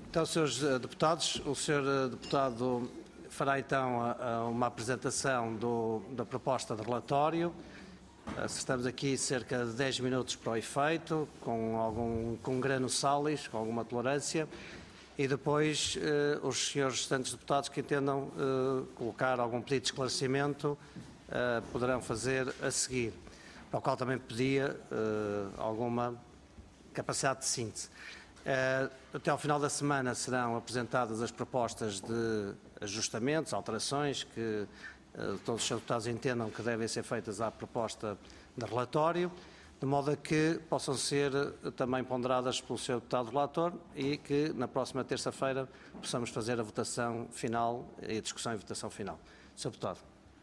Então, senhores deputados, o senhor deputado fará então uma apresentação da proposta de relatório. Estamos aqui cerca de 10 minutos para o efeito, com grano salis, com alguma tolerância, e depois os senhores restantes deputados que entendam colocar algum pedido de esclarecimento poderão fazer a seguir, para o qual também pedia alguma capacidade de síntese. Até ao final da semana serão apresentadas as propostas de ajustamentos, alterações que todos os deputados entendam que devem ser feitas à proposta de relatório, de modo a que possam ser também ponderadas pelo Sr. Deputado Relator e que na próxima terça-feira possamos fazer a votação final e a discussão e votação final. Sr. Deputado.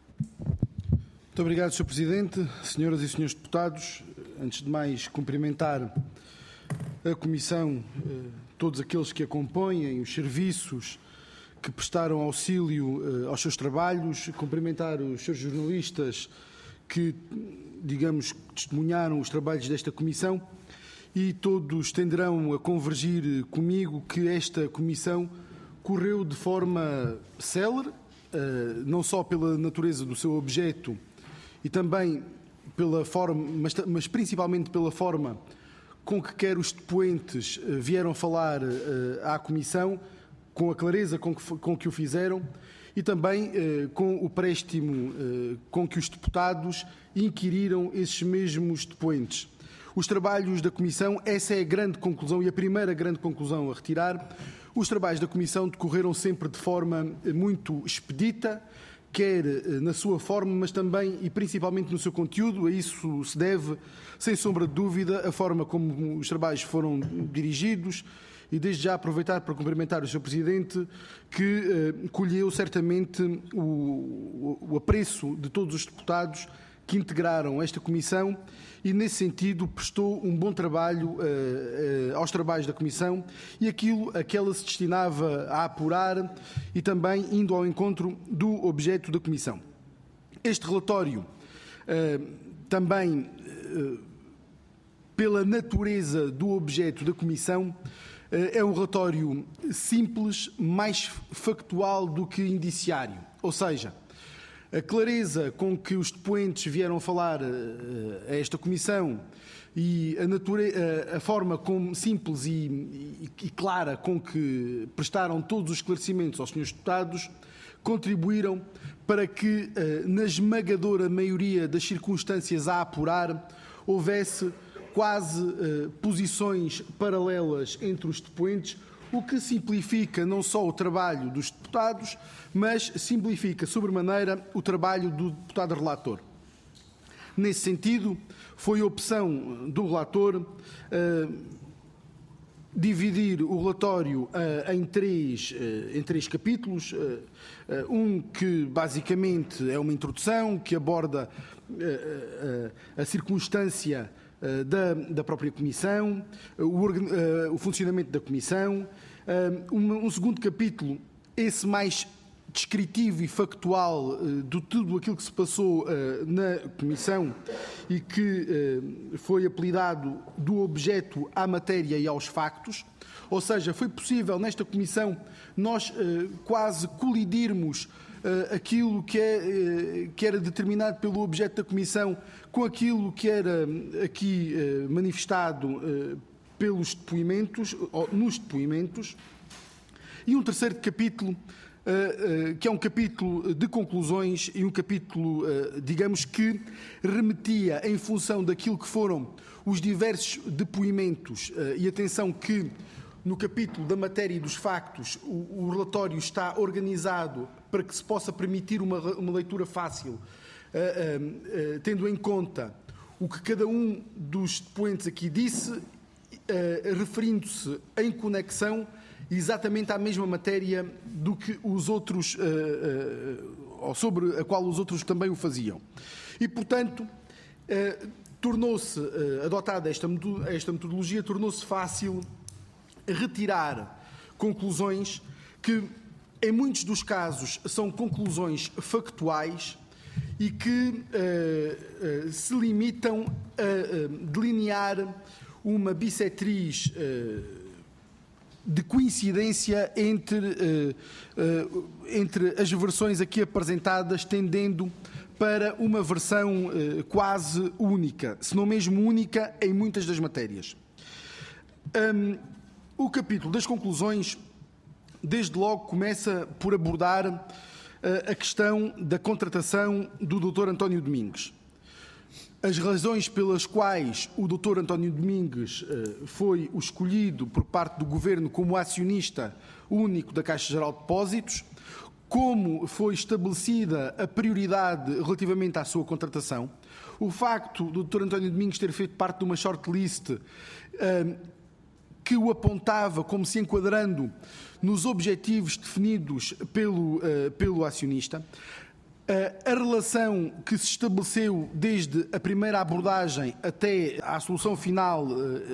Muito obrigado, Sr. Presidente. Senhoras e senhores deputados, antes de mais cumprimentar a Comissão, todos aqueles que acompanham, os serviços que prestaram auxílio aos seus trabalhos, cumprimentar os seus jornalistas que, digamos, testemunharam os trabalhos desta Comissão e todos tenderão a convergir comigo que esta Comissão correu de forma célere, não só pela natureza do seu objeto e também pela forma, mas principalmente pela forma com que quer os depoentes vieram falar à Comissão, com a clareza com que o fizeram e também com o préstimo com que os deputados inquiriram esses mesmos depoentes. Os trabalhos da Comissão, essa é a grande conclusão e a primeira grande conclusão a retirar, os trabalhos da Comissão decorreram sempre de forma muito expedita, quer na sua forma, mas também e principalmente no seu conteúdo. A isso se deve, sem sombra de dúvida, a forma como os trabalhos foram dirigidos e desde já aproveitar para cumprimentar o Sr. Presidente, que colheu certamente o apreço de todos os deputados que integraram esta Comissão e, nesse sentido, prestou um bom trabalho aos trabalhos da Comissão e aquilo a que ela se destinava a apurar e também indo ao encontro do objeto da Comissão. Este relatório também, pela natureza do objeto da Comissão, é um relatório simples, mais factual do que indiciário, ou seja, a clareza com que os depoentes vieram falar a esta Comissão e a forma como simples e clara com que prestaram todos os esclarecimentos aos senhores deputados contribuíram para que, na esmagadora maioria das circunstâncias a apurar, houvesse quase posições paralelas entre os depoentes, o que simplifica não só o trabalho dos deputados, mas simplifica sobremaneira o trabalho do deputado relator. Nesse sentido, foi opção do relator dividir o relatório em três capítulos, um que basicamente é uma introdução, que aborda a circunstância da própria Comissão, o funcionamento da Comissão, um segundo capítulo, esse mais descritivo e factual de tudo aquilo que se passou na Comissão e que foi apelidado do objeto à matéria e aos factos, ou seja, foi possível nesta Comissão nós quase colidirmos aquilo que era determinado pelo objeto da Comissão com aquilo que era aqui manifestado pelos depoimentos, nos depoimentos, e um terceiro capítulo, que é um capítulo de conclusões e um capítulo, digamos que remetia em função daquilo que foram os diversos depoimentos, e atenção que no capítulo da matéria e dos factos o relatório está organizado para que se possa permitir uma leitura fácil, tendo em conta o que cada um dos depoentes aqui disse, referindo-se em conexão exatamente à mesma matéria do que os outros, ou sobre a qual os outros também o faziam. E, portanto, tornou-se, adotada esta metodologia, tornou-se fácil retirar conclusões que, em muitos dos casos, são conclusões factuais e que se limitam a delinear uma bissetriz de coincidência entre as versões aqui apresentadas, tendendo para uma versão quase única, se não mesmo única, em muitas das matérias. O capítulo das conclusões, desde logo, começa por abordar a questão da contratação do Dr. António Domingues. As razões pelas quais o Dr. António Domingues foi o escolhido por parte do Governo como acionista único da Caixa Geral de Depósitos, como foi estabelecida a prioridade relativamente à sua contratação, o facto do Dr. António Domingues ter feito parte de uma shortlist que o apontava como se enquadrando nos objetivos definidos pelo acionista, a relação que se estabeleceu desde a primeira abordagem até à solução final,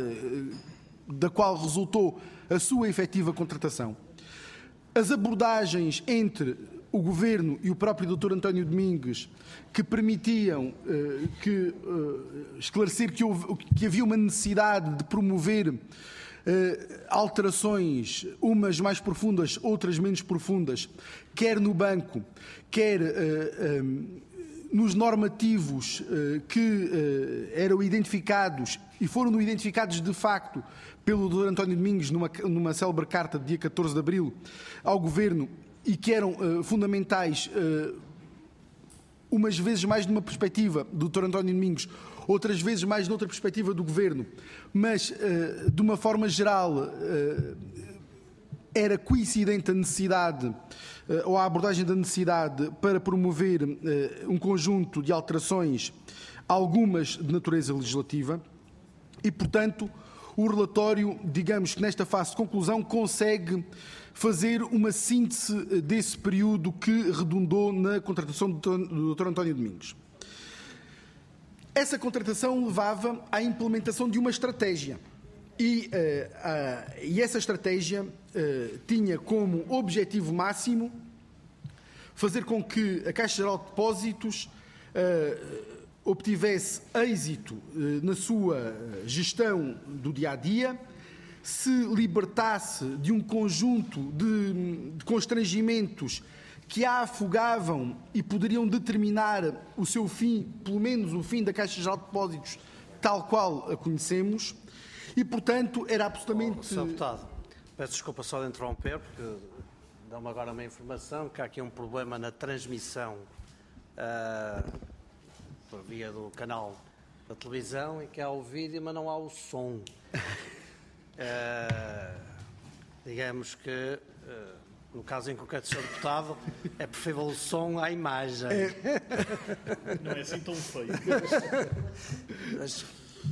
da qual resultou a sua efetiva contratação, as abordagens entre o Governo e o próprio Dr. António Domingues, que permitiam esclarecer que havia uma necessidade de promover alterações, umas mais profundas, outras menos profundas, quer no banco, quer nos normativos que eram identificados e foram identificados de facto pelo Dr. António Domingues numa célebre carta de dia 14 de abril ao Governo e que eram fundamentais, umas vezes mais numa perspectiva do Dr. António Domingues, outras vezes mais noutra perspectiva do Governo, mas de uma forma geral era coincidente a necessidade ou a abordagem da necessidade para promover um conjunto de alterações, algumas de natureza legislativa, e, portanto, o relatório, digamos que nesta fase de conclusão, consegue fazer uma síntese desse período que redundou na contratação do Dr. António Domingues. Essa contratação levava à implementação de uma estratégia e essa estratégia tinha como objetivo máximo fazer com que a Caixa Geral de Depósitos obtivesse êxito na sua gestão do dia-a-dia, se libertasse de um conjunto de constrangimentos que a afogavam e poderiam determinar o seu fim, pelo menos o fim da Caixa Geral de Depósitos, tal qual a conhecemos, e, portanto, era absolutamente... Sr. Deputado, peço desculpa só de interromper, porque dá-me agora uma informação que há aqui um problema na transmissão por via do canal da televisão, e que há o vídeo, mas não há o som. Digamos que... no caso em concreto, Sr. Deputado, é preferível o som à imagem. Não é assim tão feio. Mas...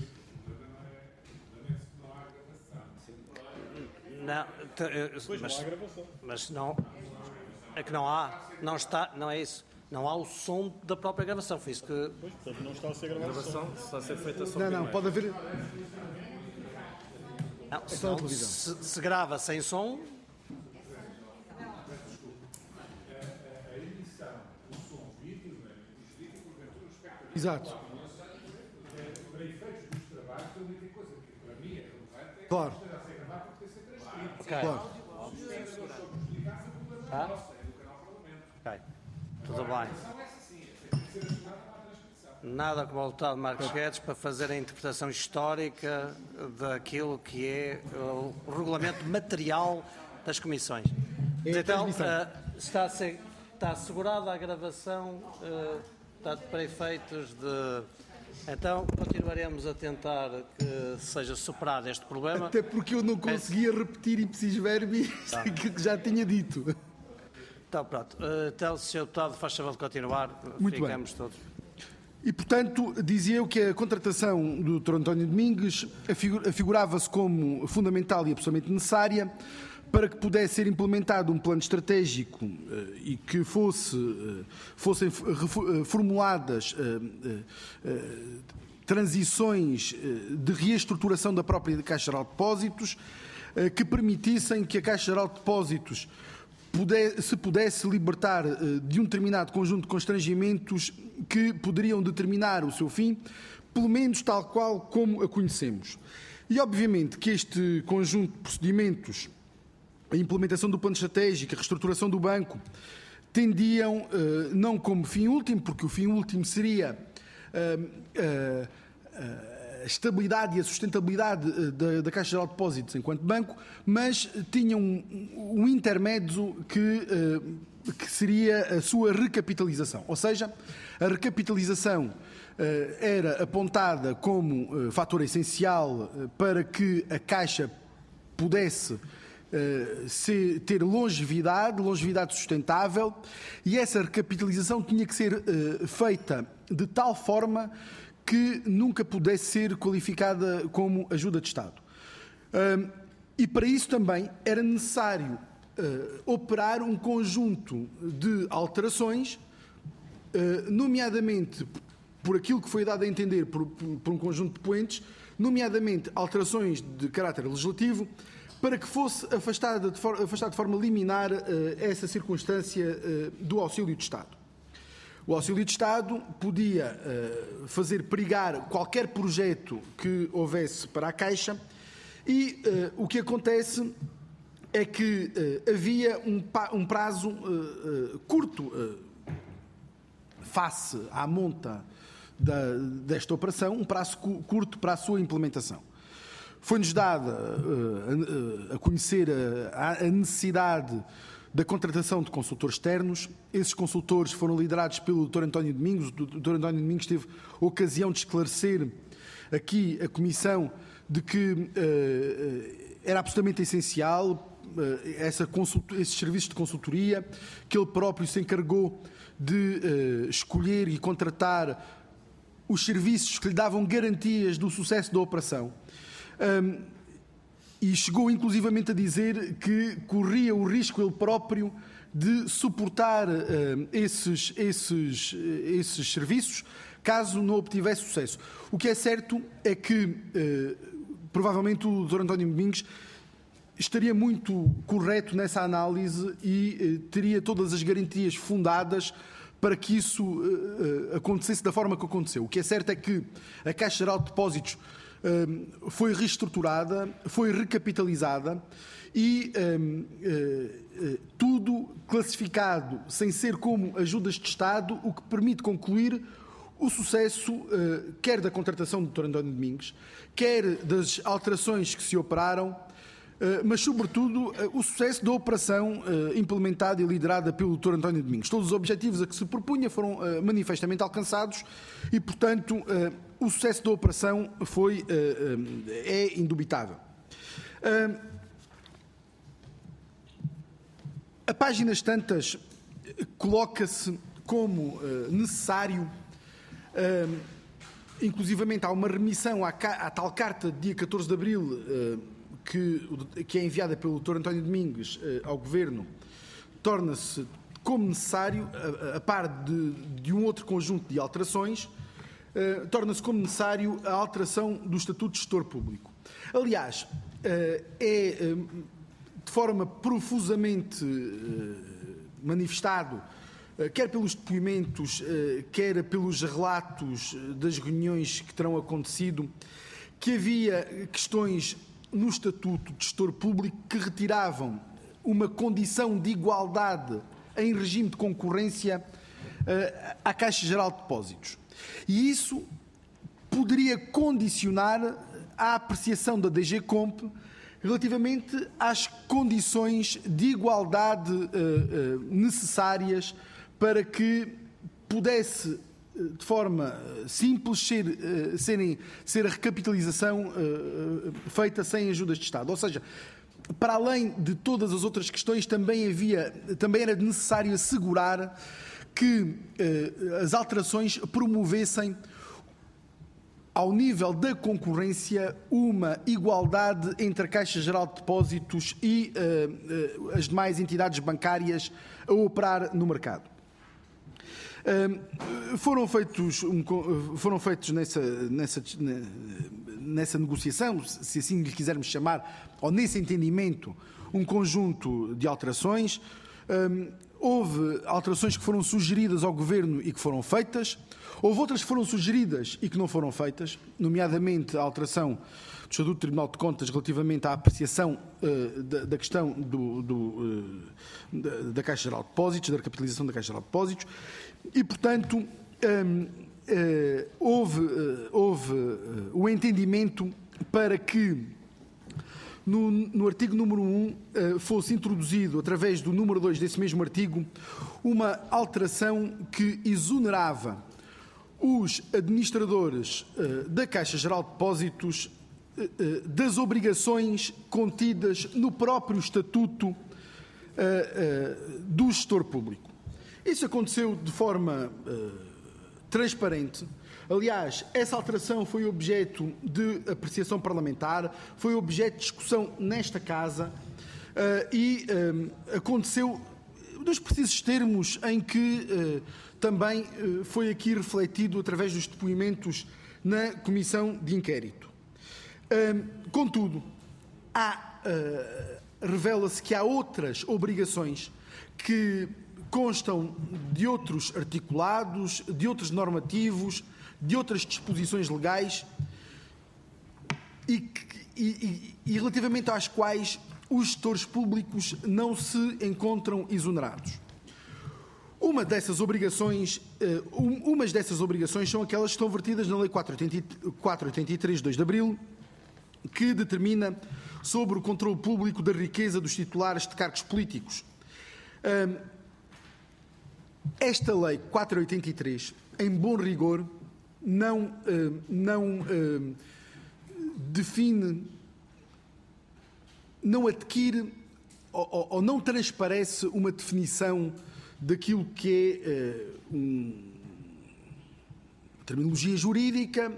Não, Pois não há gravação. mas não, é que não há, não está, não é isso. Não há o som da própria gravação. Foi isso que... Pois, portanto, não está a ser gravado. Está a ser feita só Não, pode haver... Não, se grava sem som... Exato. Claro. Claro. Ok. Tudo bem. Nada como o deputado Marcos Guedes para fazer a interpretação histórica daquilo que é o regulamento material das comissões. Então, está assegurada a gravação, para efeitos de... Então, continuaremos a tentar que seja superado este problema. Até porque eu não conseguia repetir ipsis verbis aquilo que já tinha dito. Então, pronto. Então, Sr. Deputado, faz favor de continuar. Muito Ficamos bem. todos. E, portanto, dizia eu que a contratação do Dr. António Domingues afigurava-se como fundamental e absolutamente necessária para que pudesse ser implementado um plano estratégico e que fossem formuladas transições de reestruturação da própria Caixa Geral de Depósitos que permitissem que a Caixa Geral de Depósitos se pudesse libertar de um determinado conjunto de constrangimentos que poderiam determinar o seu fim, pelo menos tal qual como a conhecemos. E, obviamente, que este conjunto de procedimentos a implementação do plano estratégico, a reestruturação do banco, tendiam, não como fim último, porque o fim último seria a estabilidade e a sustentabilidade da Caixa Geral de Depósitos enquanto banco, mas tinham um intermédio que seria a sua recapitalização. Ou seja, a recapitalização era apontada como fator essencial para que a Caixa pudesse ter longevidade sustentável, e essa recapitalização tinha que ser feita de tal forma que nunca pudesse ser qualificada como ajuda de Estado. E para isso também era necessário operar um conjunto de alterações, nomeadamente por aquilo que foi dado a entender por um conjunto de poentes, nomeadamente alterações de caráter legislativo, para que fosse afastada de forma liminar essa circunstância do auxílio de Estado. O auxílio de Estado podia fazer perigar qualquer projeto que houvesse para a Caixa, e o que acontece é que havia um prazo curto face à monta desta operação, um prazo curto para a sua implementação. Foi-nos dada a conhecer a necessidade da contratação de consultores externos. Esses consultores foram liderados pelo Dr. António Domingos. O Dr. António Domingos teve a ocasião de esclarecer aqui a Comissão de que era absolutamente essencial esses serviços de consultoria, que ele próprio se encarregou de escolher e contratar os serviços que lhe davam garantias do sucesso da operação. E chegou inclusivamente a dizer que corria o risco ele próprio de suportar esses serviços caso não obtivesse sucesso. O que é certo é que provavelmente o Dr. António Domingos estaria muito correto nessa análise e teria todas as garantias fundadas para que isso acontecesse da forma que aconteceu. O que é certo é que a Caixa Geral de Depósitos foi reestruturada, foi recapitalizada e tudo classificado sem ser como ajudas de Estado, o que permite concluir o sucesso quer da contratação do Dr. António Domingos, quer das alterações que se operaram, mas, sobretudo, o sucesso da operação implementada e liderada pelo Dr. António Domingos. Todos os objetivos a que se propunha foram manifestamente alcançados e, portanto, o sucesso da operação é indubitável. A páginas tantas coloca-se como necessário, inclusivamente há uma remissão à tal carta de dia 14 de abril, que é enviada pelo Dr. António Domingos ao Governo, torna-se como necessário, a par de um outro conjunto de alterações, torna-se como necessário a alteração do Estatuto de Gestor Público. Aliás, é de forma profusamente manifestado, quer pelos depoimentos, quer pelos relatos das reuniões que terão acontecido, que havia questões no Estatuto de Gestor Público que retiravam uma condição de igualdade em regime de concorrência à Caixa Geral de Depósitos. E isso poderia condicionar a apreciação da DGCOMP relativamente às condições de igualdade necessárias para que pudesse, de forma simples, ser a recapitalização feita sem ajudas de Estado. Ou seja, para além de todas as outras questões, também era necessário assegurar que as alterações promovessem, ao nível da concorrência, uma igualdade entre a Caixa Geral de Depósitos e as demais entidades bancárias a operar no mercado. Foram feitos nessa negociação, se assim lhe quisermos chamar, ou nesse entendimento, um conjunto de alterações. Houve alterações que foram sugeridas ao Governo e que foram feitas. Houve outras que foram sugeridas e que não foram feitas, nomeadamente a alteração do Estatuto do Tribunal de Contas relativamente à apreciação da questão da Caixa Geral de Depósitos, da recapitalização da Caixa Geral de Depósitos, e, portanto, houve o entendimento para que no artigo número 1 fosse introduzido, através do número 2 desse mesmo artigo, uma alteração que exonerava os administradores da Caixa Geral de Depósitos das obrigações contidas no próprio Estatuto do Gestor Público. Isso aconteceu de forma transparente. Aliás, essa alteração foi objeto de apreciação parlamentar, foi objeto de discussão nesta Casa e aconteceu nos precisos termos em que também foi aqui refletido através dos depoimentos na Comissão de Inquérito. Contudo, revela-se que há outras obrigações que constam de outros articulados, de outros normativos, de outras disposições legais e relativamente às quais os gestores públicos não se encontram exonerados. Umas dessas obrigações são aquelas que estão vertidas na Lei 483 de 2 de Abril, que determina sobre o controle público da riqueza dos titulares de cargos políticos. Esta Lei 483, em bom rigor, não define, não adquire ou não transparece uma definição daquilo que é terminologia jurídica,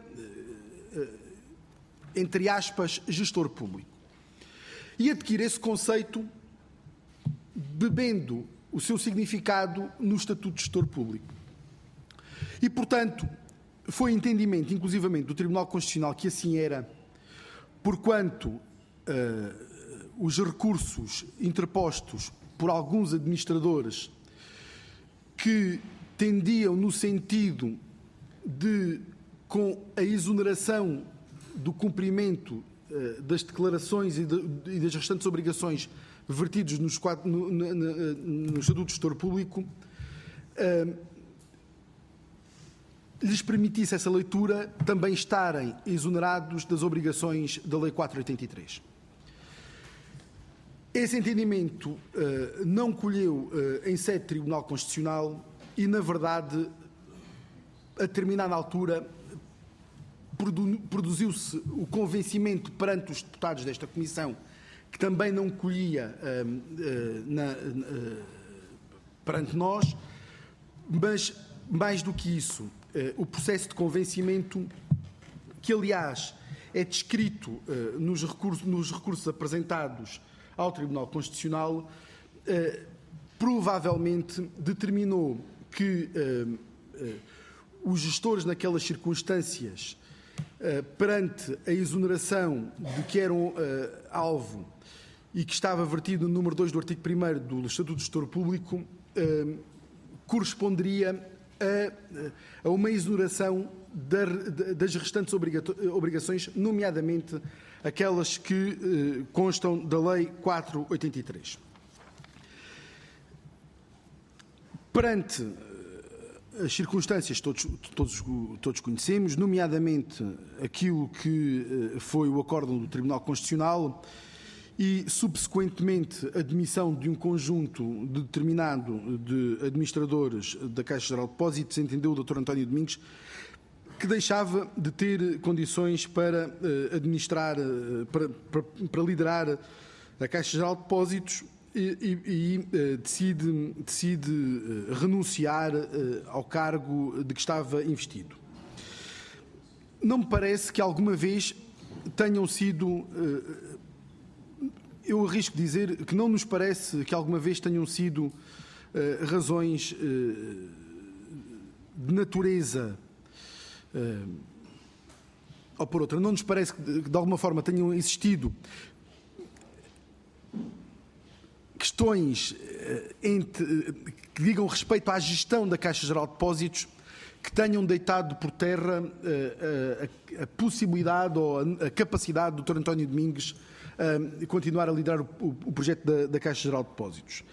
entre aspas, gestor público. E adquire esse conceito bebendo o seu significado no Estatuto de Gestor Público. E, portanto, foi entendimento, inclusivamente, do Tribunal Constitucional que assim era, porquanto os recursos interpostos por alguns administradores que tendiam no sentido de, com a exoneração do cumprimento das declarações e das restantes obrigações vertidos no Estatuto de Gestor Público, lhes permitisse essa leitura também estarem exonerados das obrigações da Lei 483. Esse entendimento não colheu em sede Tribunal Constitucional e, na verdade, a determinada altura, produziu-se o convencimento perante os deputados desta Comissão, que também não colhia perante nós, mas, mais do que isso, o processo de convencimento, que, aliás, é descrito nos recursos apresentados ao Tribunal Constitucional, provavelmente determinou que os gestores, naquelas circunstâncias, perante a exoneração de que eram alvo e que estava vertido no número 2 do artigo 1º do Estatuto de Gestor Público, corresponderia a uma exoneração das restantes obrigações, nomeadamente aquelas que constam da Lei 483. Perante as circunstâncias todos conhecemos, nomeadamente aquilo que foi o acórdão do Tribunal Constitucional e, subsequentemente, a demissão de um conjunto determinado de administradores da Caixa Geral de Depósitos, entendeu o Dr. António Domingos que deixava de ter condições para administrar, para liderar a Caixa Geral de Depósitos e decide renunciar ao cargo de que estava investido. Não me parece que alguma vez tenham sido, eu arrisco dizer que não nos parece que alguma vez tenham sido razões de natureza, ou por outra, não nos parece que de alguma forma tenham existido questões que digam respeito à gestão da Caixa Geral de Depósitos, que tenham deitado por terra a possibilidade ou a capacidade do Dr. António Domingues continuar a liderar o projeto da Caixa Geral de Depósitos.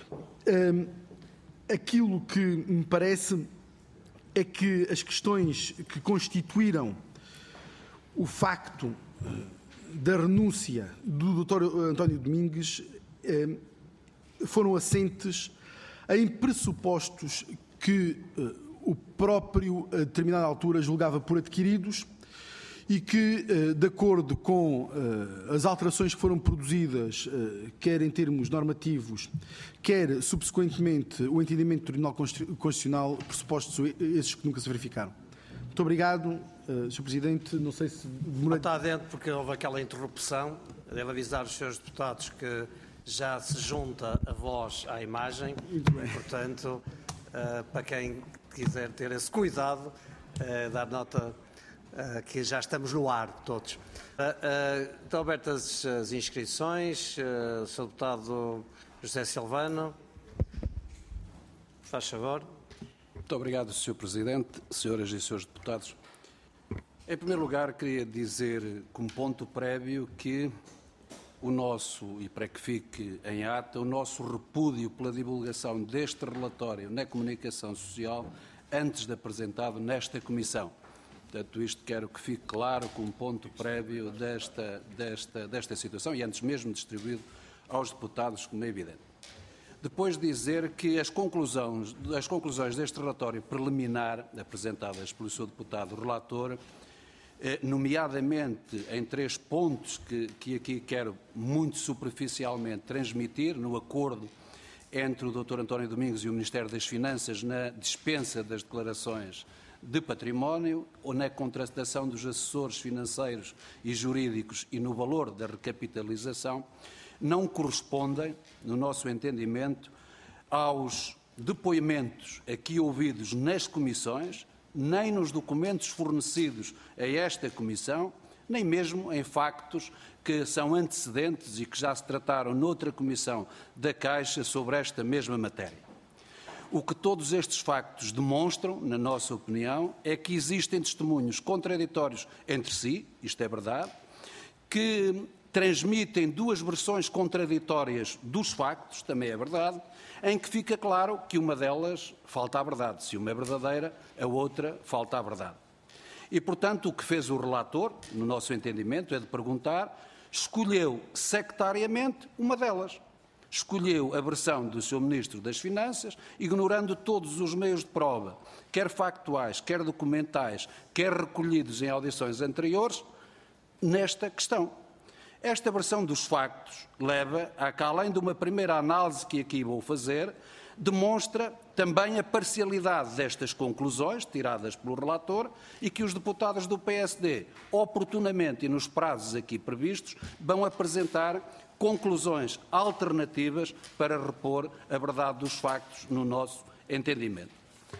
Aquilo que me parece é que as questões que constituíram o facto da renúncia do Dr. António Domingues foram assentes em pressupostos que o próprio, a determinada altura, julgava por adquiridos e que, de acordo com as alterações que foram produzidas, quer em termos normativos, quer, subsequentemente, o entendimento do Tribunal Constitucional, pressupostos esses que nunca se verificaram. Muito obrigado, Sr. Presidente. Não sei se demorei... Está dentro porque houve aquela interrupção. Devo avisar os senhores deputados que já se junta a voz à imagem. Muito bem. Portanto, para quem quiser ter esse cuidado, dar nota que já estamos no ar, todos. Estão abertas as inscrições. O Sr. Deputado José Silvano, faz favor. Muito obrigado, Sr. Presidente, senhoras e senhores deputados. Em primeiro lugar, queria dizer, como ponto prévio, que o nosso, e para que fique em ata, o nosso repúdio pela divulgação deste relatório na comunicação social antes de apresentado nesta Comissão. Portanto, isto quero que fique claro como ponto prévio desta situação e antes mesmo distribuído aos deputados, como é evidente. Depois dizer que as conclusões deste relatório preliminar, apresentadas pelo Sr. Deputado Relator, nomeadamente em 3 pontos que aqui quero muito superficialmente transmitir, no acordo entre o Dr. António Domingues e o Ministério das Finanças na dispensa das declarações de património ou na contratação dos assessores financeiros e jurídicos e no valor da recapitalização, não correspondem, no nosso entendimento, aos depoimentos aqui ouvidos nas comissões, nem nos documentos fornecidos a esta Comissão, nem mesmo em factos que são antecedentes e que já se trataram noutra Comissão da Caixa sobre esta mesma matéria. O que todos estes factos demonstram, na nossa opinião, é que existem testemunhos contraditórios entre si, isto é verdade, que transmitem 2 versões contraditórias dos factos, também é verdade, em que fica claro que uma delas falta à verdade. Se uma é verdadeira, a outra falta à verdade. E, portanto, o que fez o relator, no nosso entendimento, é de perguntar, escolheu sectariamente uma delas. Escolheu a versão do Sr. Ministro das Finanças, ignorando todos os meios de prova, quer factuais, quer documentais, quer recolhidos em audições anteriores, nesta questão. Esta versão dos factos leva a que, além de uma primeira análise que aqui vou fazer, demonstra também a parcialidade destas conclusões tiradas pelo relator e que os deputados do PSD, oportunamente e nos prazos aqui previstos, vão apresentar conclusões alternativas para repor a verdade dos factos no nosso entendimento.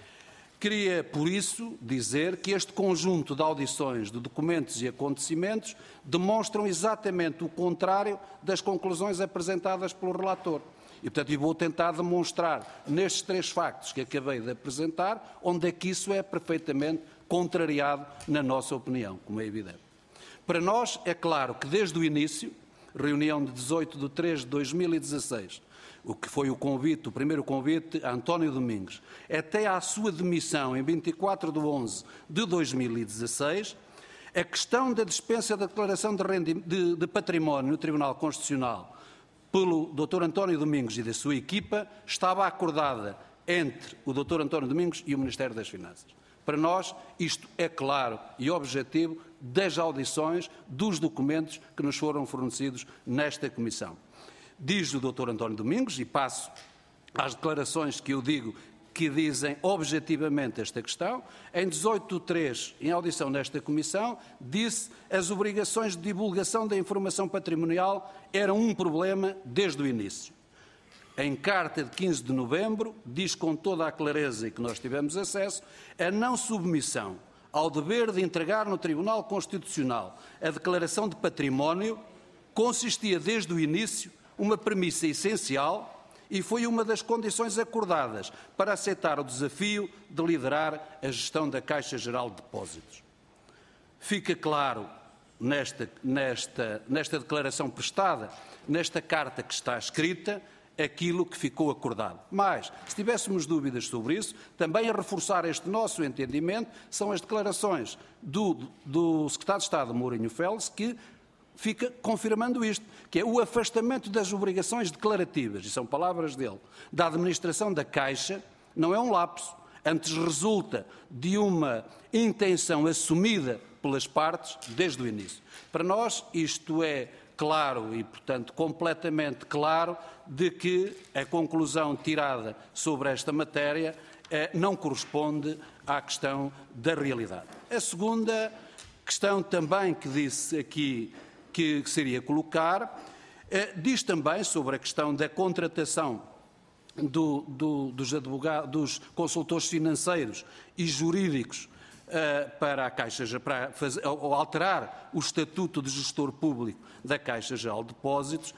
Queria, por isso, dizer que este conjunto de audições, de documentos e acontecimentos demonstram exatamente o contrário das conclusões apresentadas pelo relator. E, portanto, eu vou tentar demonstrar nestes 3 factos que acabei de apresentar onde é que isso é perfeitamente contrariado na nossa opinião, como é evidente. Para nós é claro que desde o início, reunião de 18 de 3 de 2016, o que foi o primeiro convite a António Domingues, até à sua demissão em 24 de 11 de 2016, a questão da dispensa da declaração de património no Tribunal Constitucional pelo Dr. António Domingues e da sua equipa estava acordada entre o Dr. António Domingues e o Ministério das Finanças. Para nós, isto é claro e objetivo das audições, dos documentos que nos foram fornecidos nesta Comissão. Diz o Dr. António Domingues, e passo às declarações que eu digo que dizem objetivamente esta questão, em 18 de 3, em audição nesta Comissão, disse que as obrigações de divulgação da informação patrimonial eram um problema desde o início. Em carta de 15 de novembro, diz com toda a clareza e que nós tivemos acesso, a não submissão ao dever de entregar no Tribunal Constitucional a declaração de património consistia desde o início uma premissa essencial e foi uma das condições acordadas para aceitar o desafio de liderar a gestão da Caixa Geral de Depósitos. Fica claro nesta declaração prestada, nesta carta que está escrita, aquilo que ficou acordado. Mas, se tivéssemos dúvidas sobre isso, também a reforçar este nosso entendimento são as declarações do Secretário de Estado, Mourinho Fels, que fica confirmando isto, que é o afastamento das obrigações declarativas, e são palavras dele, da administração da Caixa, não é um lapso, antes resulta de uma intenção assumida pelas partes desde o início. Para nós, isto é claro e, portanto, completamente claro de que a conclusão tirada sobre esta matéria não corresponde à questão da realidade. A segunda questão também que disse aqui que seria colocar, diz também sobre a questão da contratação dos consultores financeiros e jurídicos para a Caixa, para alterar o estatuto de gestor público da Caixa Geral de Depósitos.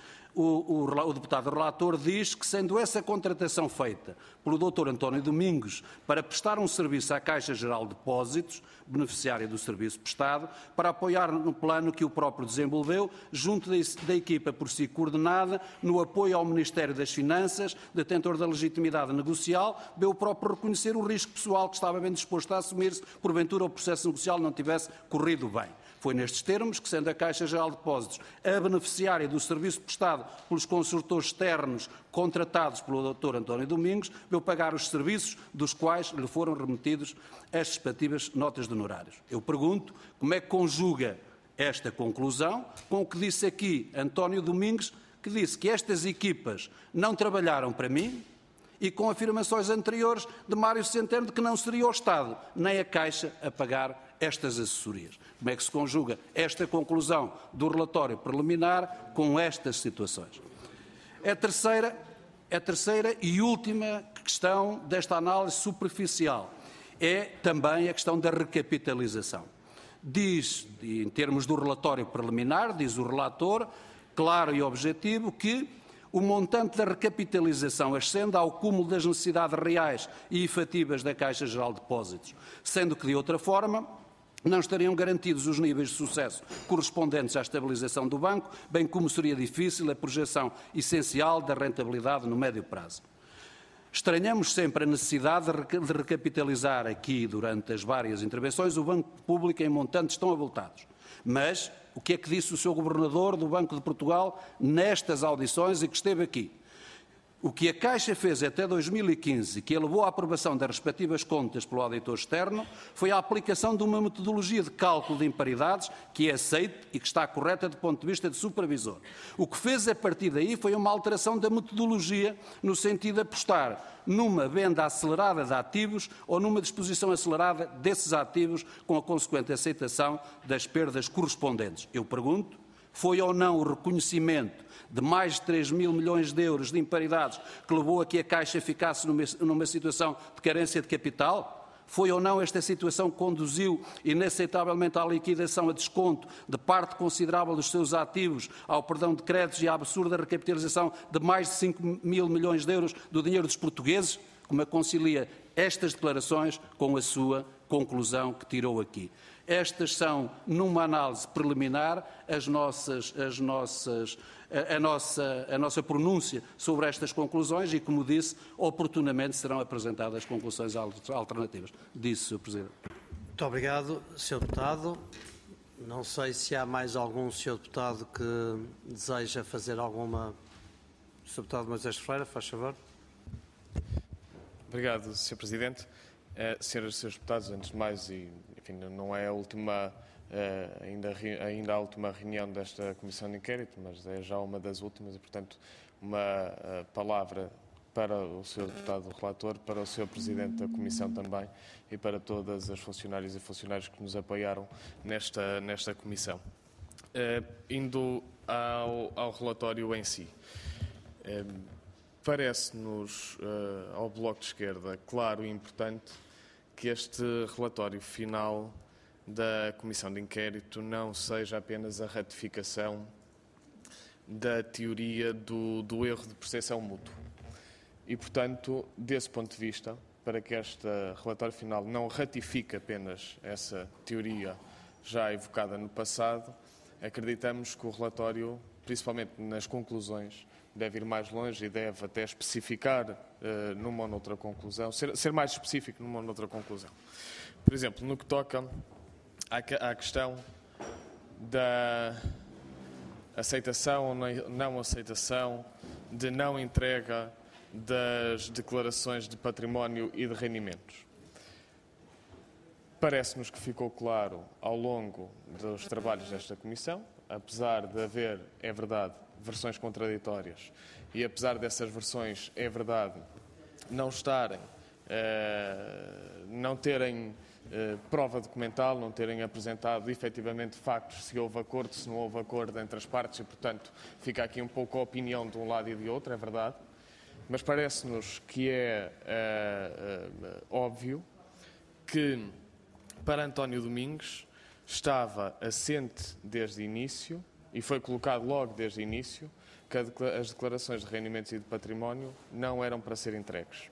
O deputado relator diz que, sendo essa contratação feita pelo Dr. António Domingos para prestar um serviço à Caixa Geral de Depósitos, beneficiária do serviço prestado, para apoiar no plano que o próprio desenvolveu, junto da equipa por si coordenada, no apoio ao Ministério das Finanças, detentor da legitimidade negocial, veio o próprio reconhecer o risco pessoal que estava bem disposto a assumir-se, porventura o processo negocial não tivesse corrido bem. Foi nestes termos que, sendo a Caixa Geral de Depósitos a beneficiária do serviço prestado pelos consultores externos contratados pelo Dr. António Domingos, veio pagar os serviços dos quais lhe foram remetidos as respectivas notas de honorários. Eu pergunto como é que conjuga esta conclusão com o que disse aqui António Domingos, que disse que estas equipas não trabalharam para mim, e com afirmações anteriores de Mário Centeno de que não seria o Estado nem a Caixa a pagar estas assessorias. Como é que se conjuga esta conclusão do relatório preliminar com estas situações? A terceira e última questão desta análise superficial é também a questão da recapitalização. Diz, em termos do relatório preliminar, diz o relator, claro e objetivo, que o montante da recapitalização ascende ao cúmulo das necessidades reais e efetivas da Caixa Geral de Depósitos, sendo que, de outra forma, não estariam garantidos os níveis de sucesso correspondentes à estabilização do banco, bem como seria difícil a projeção essencial da rentabilidade no médio prazo. Estranhamos sempre a necessidade de recapitalizar aqui, durante as várias intervenções, o Banco Público em montantes tão avultados. Mas o que é que disse o Sr. Governador do Banco de Portugal nestas audições e que esteve aqui? O que a Caixa fez até 2015, que elevou à aprovação das respectivas contas pelo auditor externo, foi a aplicação de uma metodologia de cálculo de imparidades que é aceita e que está correta do ponto de vista de supervisor. O que fez a partir daí foi uma alteração da metodologia no sentido de apostar numa venda acelerada de ativos ou numa disposição acelerada desses ativos com a consequente aceitação das perdas correspondentes. Eu pergunto, foi ou não o reconhecimento de mais de 3 mil milhões de euros de imparidades que levou a que a Caixa ficasse numa situação de carência de capital? Foi ou não esta situação que conduziu inaceitavelmente à liquidação a desconto de parte considerável dos seus ativos, ao perdão de créditos e à absurda recapitalização de mais de 5 mil milhões de euros do dinheiro dos portugueses? Como concilia estas declarações com a sua conclusão que tirou aqui? Estas são, numa análise preliminar, a nossa pronúncia sobre estas conclusões e, como disse, oportunamente serão apresentadas conclusões alternativas. Disse, Sr. Presidente. Muito obrigado, Sr. Deputado. Não sei se há mais algum Sr. Deputado que deseja fazer alguma... Sr. Deputado Moisés Ferreira, faz favor. Obrigado, Sr. Presidente. Senhoras e Srs. Deputados, antes de mais, e enfim, não é a última, ainda a última reunião desta Comissão de Inquérito, mas é já uma das últimas e, portanto, uma palavra para o Sr. Deputado Relator, para o Sr. Presidente da Comissão também e para todas as funcionárias e funcionários que nos apoiaram nesta Comissão. Indo ao relatório em si. Parece-nos, ao Bloco de Esquerda, claro e importante que este relatório final da Comissão de Inquérito não seja apenas a ratificação da teoria do erro de percepção mútua. e, portanto, desse ponto de vista, para que este relatório final não ratifique apenas essa teoria já evocada no passado, acreditamos que o relatório, principalmente nas conclusões, deve ir mais longe e deve até especificar numa ou noutra conclusão, ser mais específico numa ou noutra conclusão. Por exemplo, no que toca à questão da aceitação ou não aceitação de não entrega das declarações de património e de rendimentos. Parece-nos que ficou claro ao longo dos trabalhos desta Comissão, apesar de haver, é verdade, versões contraditórias e apesar dessas versões, é verdade, não terem prova documental, não terem apresentado efetivamente factos, se houve acordo, se não houve acordo entre as partes e, portanto, fica aqui um pouco a opinião de um lado e de outro, é verdade, mas parece-nos que é óbvio que para António Domingos estava assente desde o início e foi colocado logo desde o início que as declarações de rendimentos e de património não eram para ser entregues.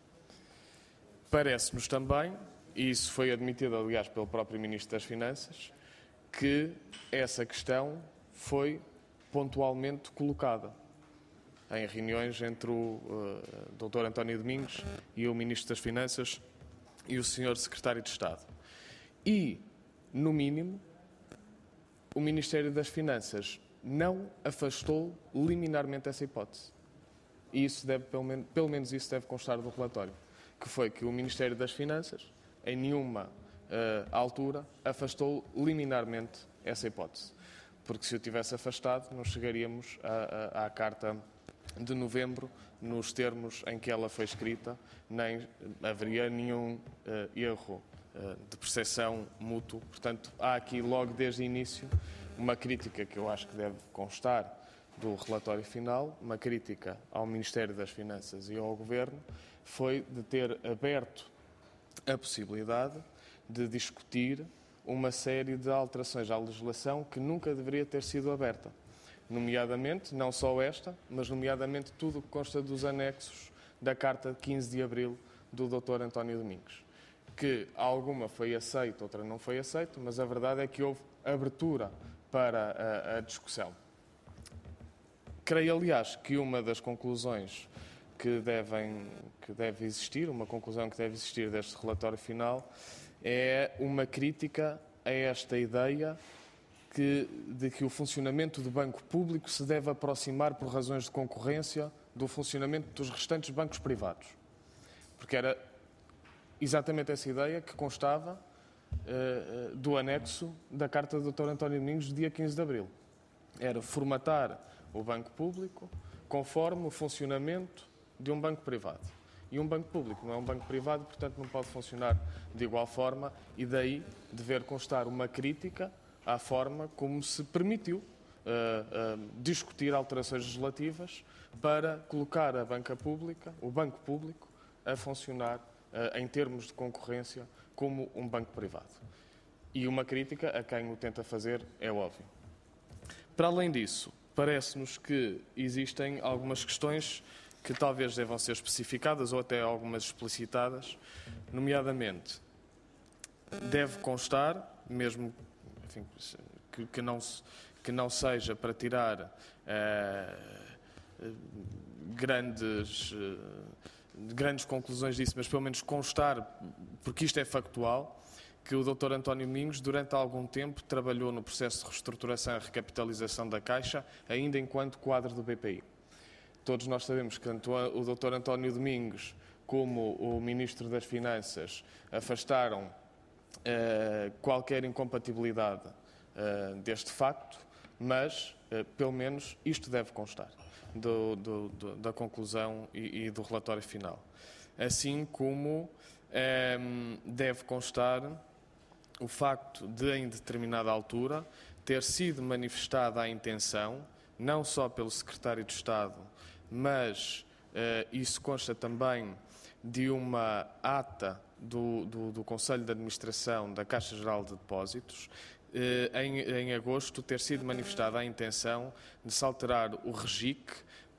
Parece-nos também, e isso foi admitido, aliás, pelo próprio Ministro das Finanças, que essa questão foi pontualmente colocada em reuniões entre o Dr. António Domingos e o Ministro das Finanças e o Sr. Secretário de Estado. E, no mínimo, o Ministério das Finanças não afastou liminarmente essa hipótese. E isso deve, pelo menos isso deve constar do relatório, que foi que o Ministério das Finanças, em nenhuma altura, afastou liminarmente essa hipótese. Porque se o tivesse afastado, não chegaríamos à Carta de Novembro, nos termos em que ela foi escrita, nem haveria nenhum erro de percepção mútuo. Portanto, há aqui, logo desde o início, uma crítica que eu acho que deve constar do relatório final, uma crítica ao Ministério das Finanças e ao Governo, foi de ter aberto a possibilidade de discutir uma série de alterações à legislação que nunca deveria ter sido aberta. Nomeadamente, não só esta, mas nomeadamente tudo o que consta dos anexos da Carta de 15 de Abril do Dr. António Domingos, que alguma foi aceita, outra não foi aceita, mas a verdade é que houve abertura para a discussão. Creio, aliás, que uma das conclusões que deve existir, uma conclusão que deve existir deste relatório final, é uma crítica a esta ideia de que o funcionamento do banco público se deve aproximar, por razões de concorrência, do funcionamento dos restantes bancos privados. Porque era exatamente essa ideia que constava do anexo da Carta do Dr. António Domingos, do dia 15 de Abril. Era formatar o banco público conforme o funcionamento de um banco privado. E um banco público não é um banco privado, portanto não pode funcionar de igual forma, e daí dever constar uma crítica à forma como se permitiu discutir alterações legislativas para colocar a banca pública, o banco público, a funcionar em termos de concorrência como um banco privado. E uma crítica a quem o tenta fazer é óbvio. Para além disso, parece-nos que existem algumas questões que talvez devam ser especificadas ou até algumas explicitadas, nomeadamente, deve constar, mesmo enfim, que não seja para tirar grandes conclusões disso, mas pelo menos constar, porque isto é factual, que o Dr. António Domingos, durante algum tempo, trabalhou no processo de reestruturação e recapitalização da Caixa, ainda enquanto quadro do BPI. Todos nós sabemos que tanto o Dr. António Domingos como o Ministro das Finanças afastaram qualquer incompatibilidade deste facto, mas, pelo menos, isto deve constar da conclusão e do relatório final. Assim como deve constar o facto de, em determinada altura, ter sido manifestada a intenção, não só pelo Secretário de Estado, mas isso consta também de uma ata do Conselho de Administração da Caixa Geral de Depósitos, em agosto, ter sido manifestada a intenção de se alterar o REGIC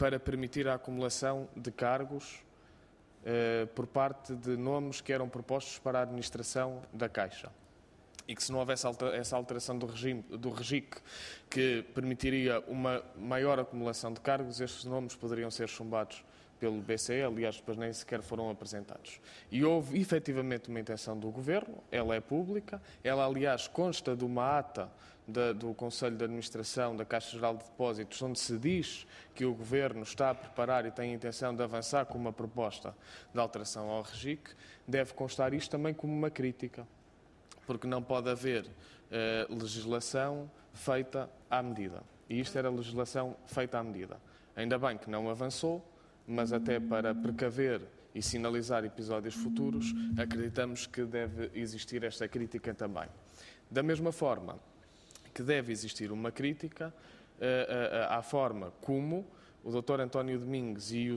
para permitir a acumulação de cargos por parte de nomes que eram propostos para a administração da Caixa. E que se não houvesse essa alteração do REGIC que permitiria uma maior acumulação de cargos, estes nomes poderiam ser chumbados pelo BCE, aliás, depois nem sequer foram apresentados. E houve efetivamente uma intenção do Governo, ela é pública, ela aliás consta de uma ata do Conselho de Administração da Caixa Geral de Depósitos, onde se diz que o Governo está a preparar e tem a intenção de avançar com uma proposta de alteração ao REGIC. Deve constar isto também como uma crítica, porque não pode haver legislação feita à medida. E isto era legislação feita à medida. Ainda bem que não avançou, mas até para precaver e sinalizar episódios futuros, acreditamos que deve existir esta crítica também. Da mesma forma que deve existir uma crítica à forma como o Dr. António Domingos e o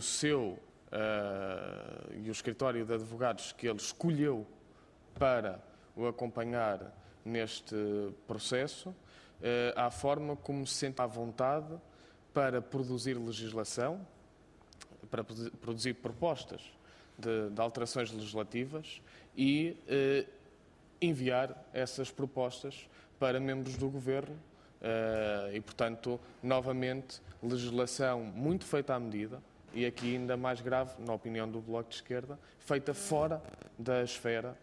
escritório de advogados que ele escolheu para o acompanhar neste processo, à forma como se sente à vontade para produzir legislação, para produzir propostas de alterações legislativas e enviar essas propostas para membros do Governo e, portanto, novamente, legislação muito feita à medida e aqui ainda mais grave, na opinião do Bloco de Esquerda, feita fora da esfera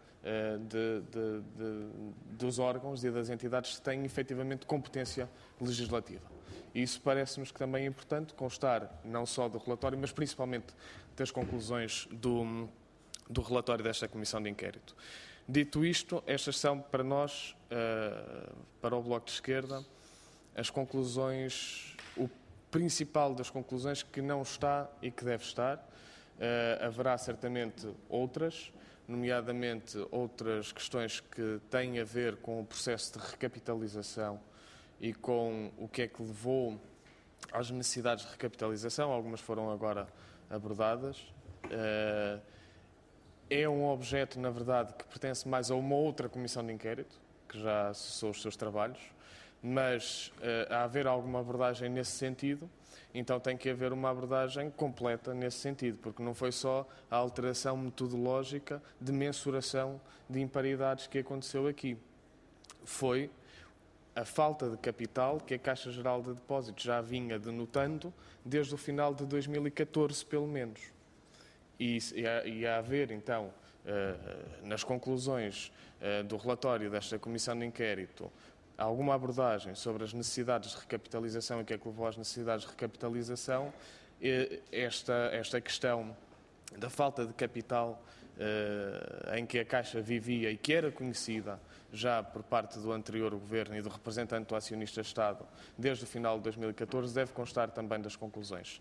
dos órgãos e das entidades que têm efetivamente competência legislativa. E isso parece-nos que também é importante constar não só do relatório, mas principalmente das conclusões do relatório desta Comissão de Inquérito. Dito isto, estas são para nós, para o Bloco de Esquerda, as conclusões, o principal das conclusões que não está e que deve estar. Haverá certamente outras, nomeadamente outras questões que têm a ver com o processo de recapitalização e com o que é que levou às necessidades de recapitalização. Algumas foram agora abordadas. É um objeto, na verdade, que pertence mais a uma outra comissão de inquérito, que já cessou os seus trabalhos, mas a haver alguma abordagem nesse sentido, então tem que haver uma abordagem completa nesse sentido, porque não foi só a alteração metodológica de mensuração de imparidades que aconteceu aqui. Foi a falta de capital que a Caixa Geral de Depósitos já vinha denotando desde o final de 2014, pelo menos. E a haver, então, nas conclusões do relatório desta Comissão de Inquérito, alguma abordagem sobre as necessidades de recapitalização e o que é que levou às necessidades de recapitalização, esta questão da falta de capital em que a Caixa vivia e que era conhecida já por parte do anterior Governo e do representante do acionista-Estado desde o final de 2014, deve constar também das conclusões.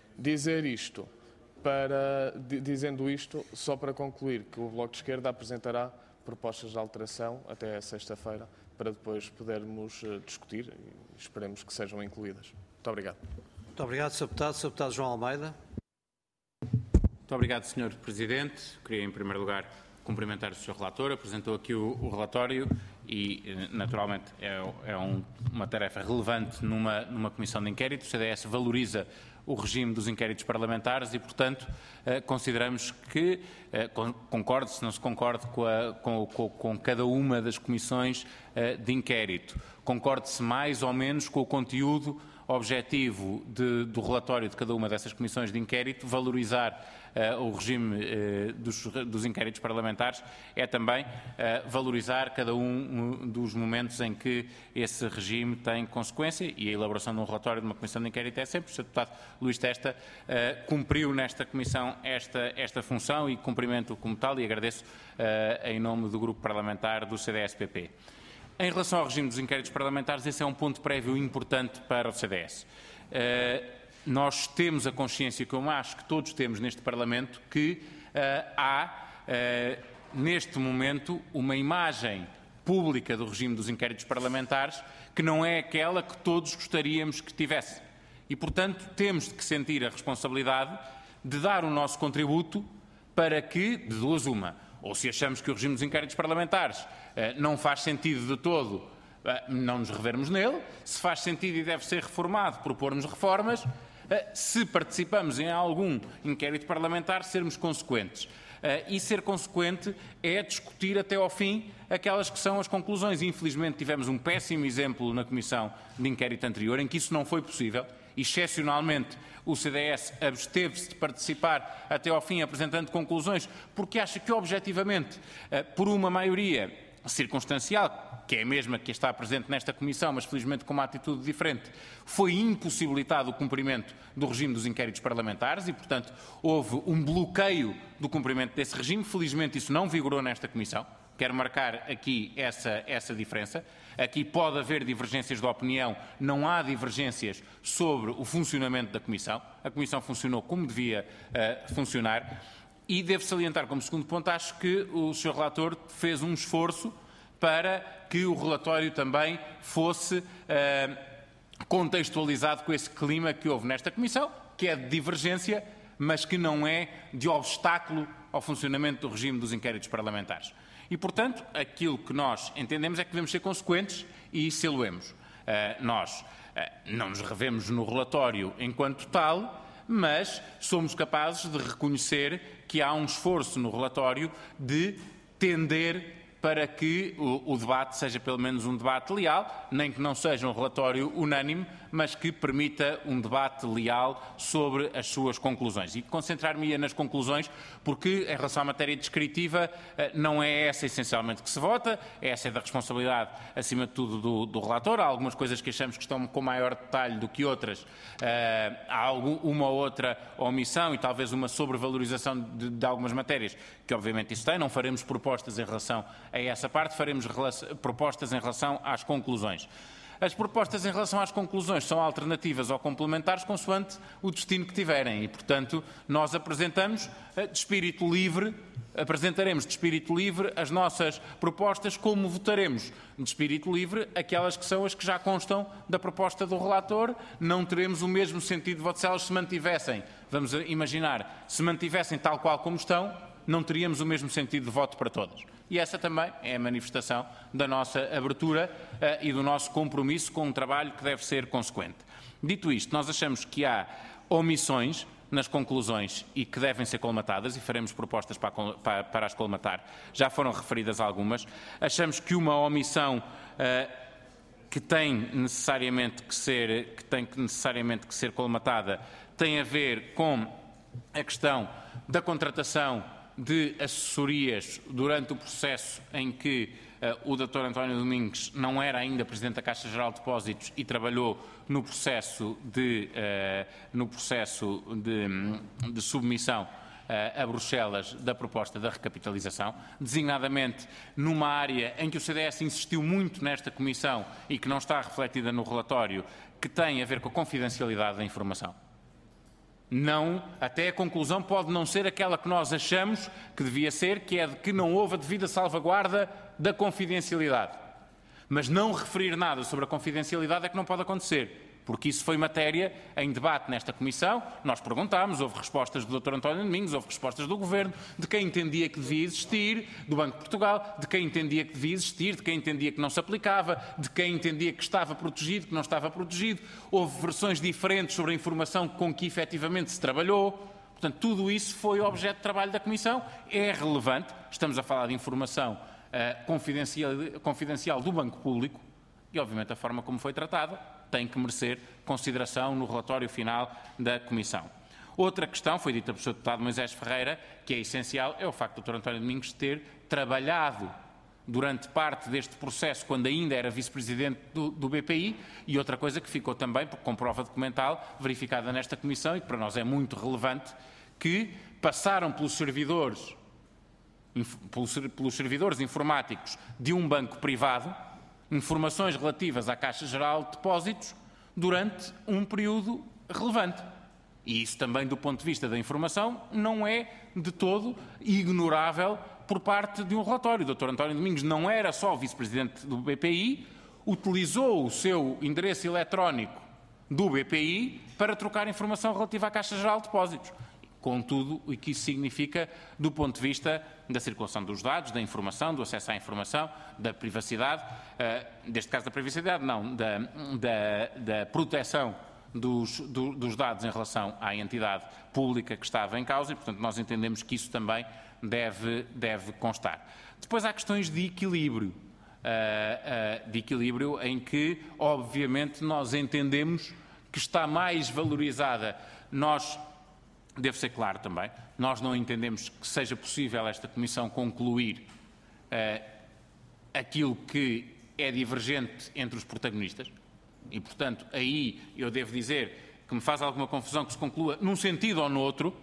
Dizendo isto, só para concluir que o Bloco de Esquerda apresentará propostas de alteração até sexta-feira para depois podermos discutir e esperemos que sejam incluídas. Muito obrigado. Muito obrigado, Sr. Deputado. Sr. Deputado João Almeida. Muito obrigado, Sr. Presidente. Queria, em primeiro lugar, cumprimentar o Sr. Relator. Apresentou aqui o relatório e, naturalmente, é uma tarefa relevante numa comissão de inquérito. O CDS valoriza o regime dos inquéritos parlamentares e, portanto, consideramos que, concorde, se não se concorde com cada uma das comissões de inquérito, concorde-se mais ou menos com o conteúdo objetivo do relatório de cada uma dessas comissões de inquérito. Valorizar o regime dos inquéritos parlamentares é também valorizar cada um dos momentos em que esse regime tem consequência, e a elaboração de um relatório de uma comissão de inquérito é sempre. O Sr. Deputado Luís Testa cumpriu nesta comissão esta função e cumprimento-o como tal e agradeço em nome do grupo parlamentar do CDS-PP. Em relação ao regime dos inquéritos parlamentares, esse é um ponto prévio importante para o CDS. Nós temos a consciência, como acho que todos temos neste Parlamento, que há, neste momento, uma imagem pública do regime dos inquéritos parlamentares que não é aquela que todos gostaríamos que tivesse. E, portanto, temos que sentir a responsabilidade de dar o nosso contributo para que, de duas uma, ou se achamos que o regime dos inquéritos parlamentares não faz sentido de todo, não nos revermos nele. Se faz sentido e deve ser reformado, propormos reformas, se participamos em algum inquérito parlamentar, sermos consequentes. E ser consequente é discutir até ao fim aquelas que são as conclusões. Infelizmente tivemos um péssimo exemplo na Comissão de Inquérito anterior, em que isso não foi possível. Excepcionalmente, o CDS absteve-se de participar até ao fim apresentando conclusões, porque acha que, objetivamente, por uma maioria circunstancial, que é a mesma que está presente nesta Comissão, mas felizmente com uma atitude diferente, foi impossibilitado o cumprimento do regime dos inquéritos parlamentares e, portanto, houve um bloqueio do cumprimento desse regime. Felizmente isso não vigorou nesta Comissão. Quero marcar aqui essa diferença. Aqui pode haver divergências de opinião, não há divergências sobre o funcionamento da Comissão. A Comissão funcionou como devia funcionar. E devo salientar como segundo ponto, acho que o Sr. Relator fez um esforço para que o relatório também fosse contextualizado com esse clima que houve nesta Comissão, que é de divergência, mas que não é de obstáculo ao funcionamento do regime dos inquéritos parlamentares. E, portanto, aquilo que nós entendemos é que devemos ser consequentes e sê-lo-emos. Nós não nos revemos no relatório enquanto tal, mas somos capazes de reconhecer que há um esforço no relatório de tender para que o debate seja pelo menos um debate leal, nem que não seja um relatório unânime, mas que permita um debate leal sobre as suas conclusões. E concentrar-me-ia nas conclusões, porque em relação à matéria descritiva não é essa essencialmente que se vota, essa é da responsabilidade, acima de tudo, do relator. Há algumas coisas que achamos que estão com maior detalhe do que outras. Há uma ou outra omissão e talvez uma sobrevalorização de algumas matérias, que obviamente isso tem. Não faremos propostas em relação a essa parte, faremos propostas em relação às conclusões. As propostas em relação às conclusões são alternativas ou complementares consoante o destino que tiverem e, portanto, nós apresentaremos de espírito livre as nossas propostas, como votaremos de espírito livre aquelas que são as que já constam da proposta do relator. Não teremos o mesmo sentido de voto se elas se mantivessem. Vamos imaginar, se mantivessem tal qual como estão, não teríamos o mesmo sentido de voto para todas. E essa também é a manifestação da nossa abertura e do nosso compromisso com um trabalho que deve ser consequente. Dito isto, nós achamos que há omissões nas conclusões e que devem ser colmatadas e faremos propostas para as colmatar. Já foram referidas algumas. Achamos que uma omissão que tem necessariamente que ser colmatada tem a ver com a questão da contratação de assessorias durante o processo em que o Dr. António Domingos não era ainda Presidente da Caixa Geral de Depósitos e trabalhou no processo de submissão a Bruxelas da proposta da recapitalização, designadamente numa área em que o CDS insistiu muito nesta Comissão e que não está refletida no relatório, que tem a ver com a confidencialidade da informação. Não, até a conclusão pode não ser aquela que nós achamos que devia ser, que é de que não houve a devida salvaguarda da confidencialidade. Mas não referir nada sobre a confidencialidade é que não pode acontecer, porque isso foi matéria em debate nesta Comissão. Nós perguntámos, houve respostas do Dr. António Domingos, houve respostas do Governo, de quem entendia que devia existir, do Banco de Portugal, de quem entendia que devia existir, de quem entendia que não se aplicava, de quem entendia que estava protegido, que não estava protegido. Houve versões diferentes sobre a informação com que efetivamente se trabalhou. Portanto, tudo isso foi objeto de trabalho da Comissão. É relevante, estamos a falar de informação confidencial do Banco Público e, obviamente, a forma como foi tratada tem que merecer consideração no relatório final da Comissão. Outra questão, foi dita pelo Sr. Deputado Moisés Ferreira, que é essencial, é o facto do Dr. António Domingos ter trabalhado durante parte deste processo, quando ainda era Vice-Presidente do BPI, e outra coisa que ficou também, com prova documental, verificada nesta Comissão, e que para nós é muito relevante, que passaram pelos servidores informáticos de um banco privado informações relativas à Caixa Geral de Depósitos durante um período relevante. E isso também, do ponto de vista da informação, não é de todo ignorável por parte de um relatório. O Dr. António Domingos não era só Vice-Presidente do BPI, utilizou o seu endereço eletrónico do BPI para trocar informação relativa à Caixa Geral de Depósitos. Com tudo o que isso significa do ponto de vista da circulação dos dados, da informação, do acesso à informação, da privacidade, neste caso da privacidade, não, da proteção dos dados em relação à entidade pública que estava em causa e, portanto, nós entendemos que isso também deve constar. Depois há questões de equilíbrio em que, obviamente, nós entendemos que está mais valorizada. Deve ser claro também, nós não entendemos que seja possível esta Comissão concluir aquilo que é divergente entre os protagonistas e, portanto, aí eu devo dizer que me faz alguma confusão que se conclua num sentido ou noutro.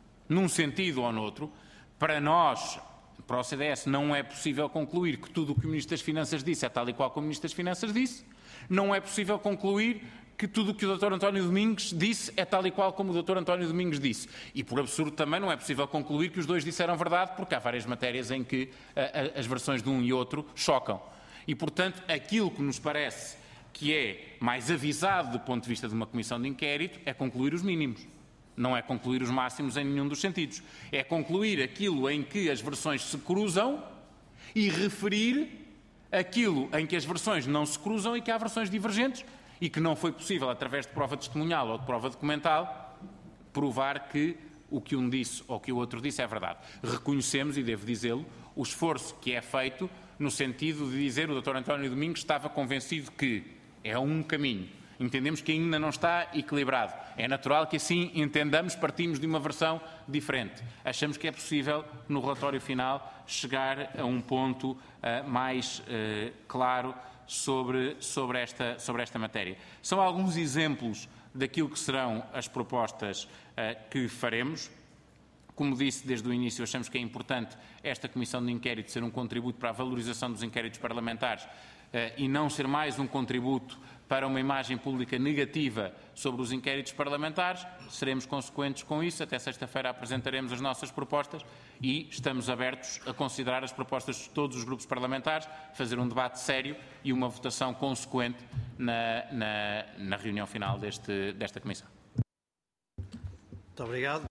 Para nós, para o CDS, não é possível concluir que tudo o que o Ministro das Finanças disse é tal e qual como o Ministro das Finanças disse. Não é possível concluir que tudo o que o Dr. António Domingos disse é tal e qual como o Dr. António Domingos disse. E, por absurdo, também não é possível concluir que os dois disseram verdade, porque há várias matérias em que as versões de um e outro chocam. E, portanto, aquilo que nos parece que é mais avisado do ponto de vista de uma comissão de inquérito é concluir os mínimos. Não é concluir os máximos em nenhum dos sentidos. É concluir aquilo em que as versões se cruzam e referir aquilo em que as versões não se cruzam e que há versões divergentes e que não foi possível, através de prova testemunhal ou de prova documental, provar que o que um disse ou que o outro disse é verdade. Reconhecemos, e devo dizê-lo, o esforço que é feito no sentido de dizer o Dr. António Domingos estava convencido que é um caminho. Entendemos que ainda não está equilibrado. É natural que assim entendamos, partimos de uma versão diferente. Achamos que é possível, no relatório final, chegar a um ponto mais claro sobre esta matéria. São alguns exemplos daquilo que serão as propostas que faremos. Como disse desde o início, achamos que é importante esta Comissão de Inquérito ser um contributo para a valorização dos inquéritos parlamentares e não ser mais um contributo para uma imagem pública negativa sobre os inquéritos parlamentares. Seremos consequentes com isso. Até sexta-feira apresentaremos as nossas propostas e estamos abertos a considerar as propostas de todos os grupos parlamentares, fazer um debate sério e uma votação consequente na reunião final desta Comissão. Muito obrigado.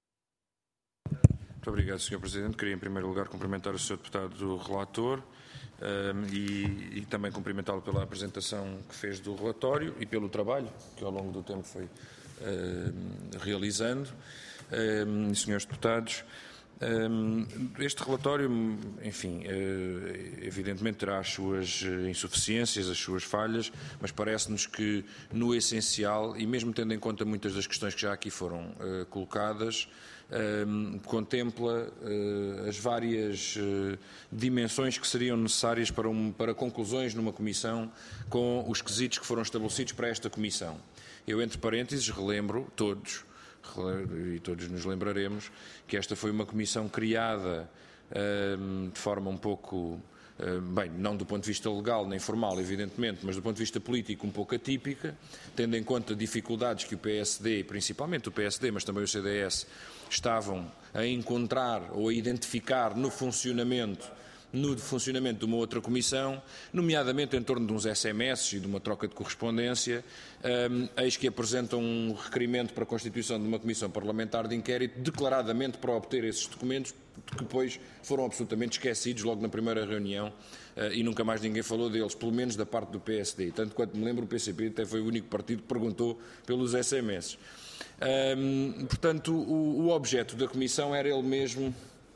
Muito obrigado, Sr. Presidente. Queria, em primeiro lugar, cumprimentar o Sr. Deputado relator e também cumprimentá-lo pela apresentação que fez do relatório e pelo trabalho que ao longo do tempo foi realizando. Senhores deputados, este relatório, enfim, evidentemente terá as suas insuficiências, as suas falhas, mas parece-nos que, no essencial, e mesmo tendo em conta muitas das questões que já aqui foram colocadas, contempla as várias dimensões que seriam necessárias para conclusões numa comissão com os quesitos que foram estabelecidos para esta comissão. Eu, entre parênteses, relembro todos, e todos nos lembraremos, que esta foi uma comissão criada de forma um pouco, bem, não do ponto de vista legal nem formal, evidentemente, mas do ponto de vista político um pouco atípica, tendo em conta dificuldades que o PSD, principalmente o PSD, mas também o CDS, estavam a encontrar ou a identificar no funcionamento de uma outra comissão, nomeadamente em torno de uns SMS e de uma troca de correspondência, eis que apresentam um requerimento para a constituição de uma comissão parlamentar de inquérito, declaradamente para obter esses documentos, que depois foram absolutamente esquecidos logo na primeira reunião e nunca mais ninguém falou deles, pelo menos da parte do PSD. Tanto quanto me lembro, o PCP até foi o único partido que perguntou pelos SMS. Portanto, o objeto da comissão era ele mesmo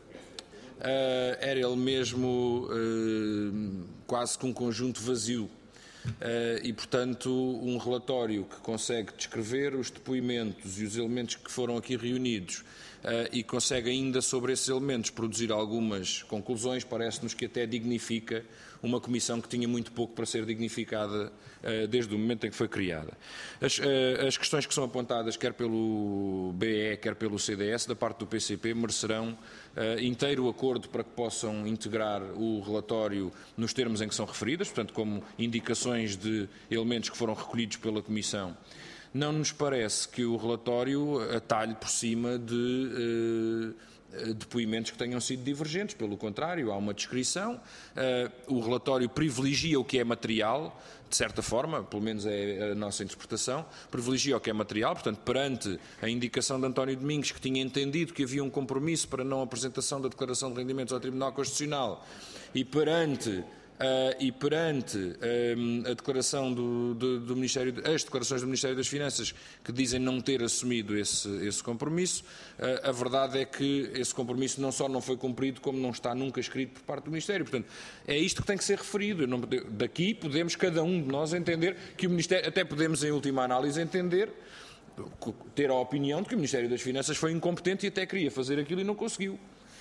quase que um conjunto vazio e, portanto, um relatório que consegue descrever os depoimentos e os elementos que foram aqui reunidos e consegue ainda sobre esses elementos produzir algumas conclusões, parece-nos que até dignifica uma comissão que tinha muito pouco para ser dignificada desde o momento em que foi criada. As questões que são apontadas, quer pelo BE, quer pelo CDS, da parte do PCP, merecerão inteiro acordo para que possam integrar o relatório nos termos em que são referidas, portanto, como indicações de elementos que foram recolhidos pela Comissão. Não nos parece que o relatório atalhe por cima de depoimentos que tenham sido divergentes, pelo contrário, há uma descrição. O relatório privilegia o que é material, de certa forma, pelo menos é a nossa interpretação, privilegia o que é material, portanto, perante a indicação de António Domingos, que tinha entendido que havia um compromisso para não apresentação da declaração de rendimentos ao Tribunal Constitucional, e perante e perante a declaração do Ministério, as declarações do Ministério das Finanças que dizem não ter assumido esse compromisso, a verdade é que esse compromisso não só não foi cumprido, como não está nunca escrito por parte do Ministério. Portanto, é isto que tem que ser referido. Daqui podemos, cada um de nós, entender que o Ministério, até podemos, em última análise, ter a opinião de que o Ministério das Finanças foi incompetente e até queria fazer aquilo e não conseguiu.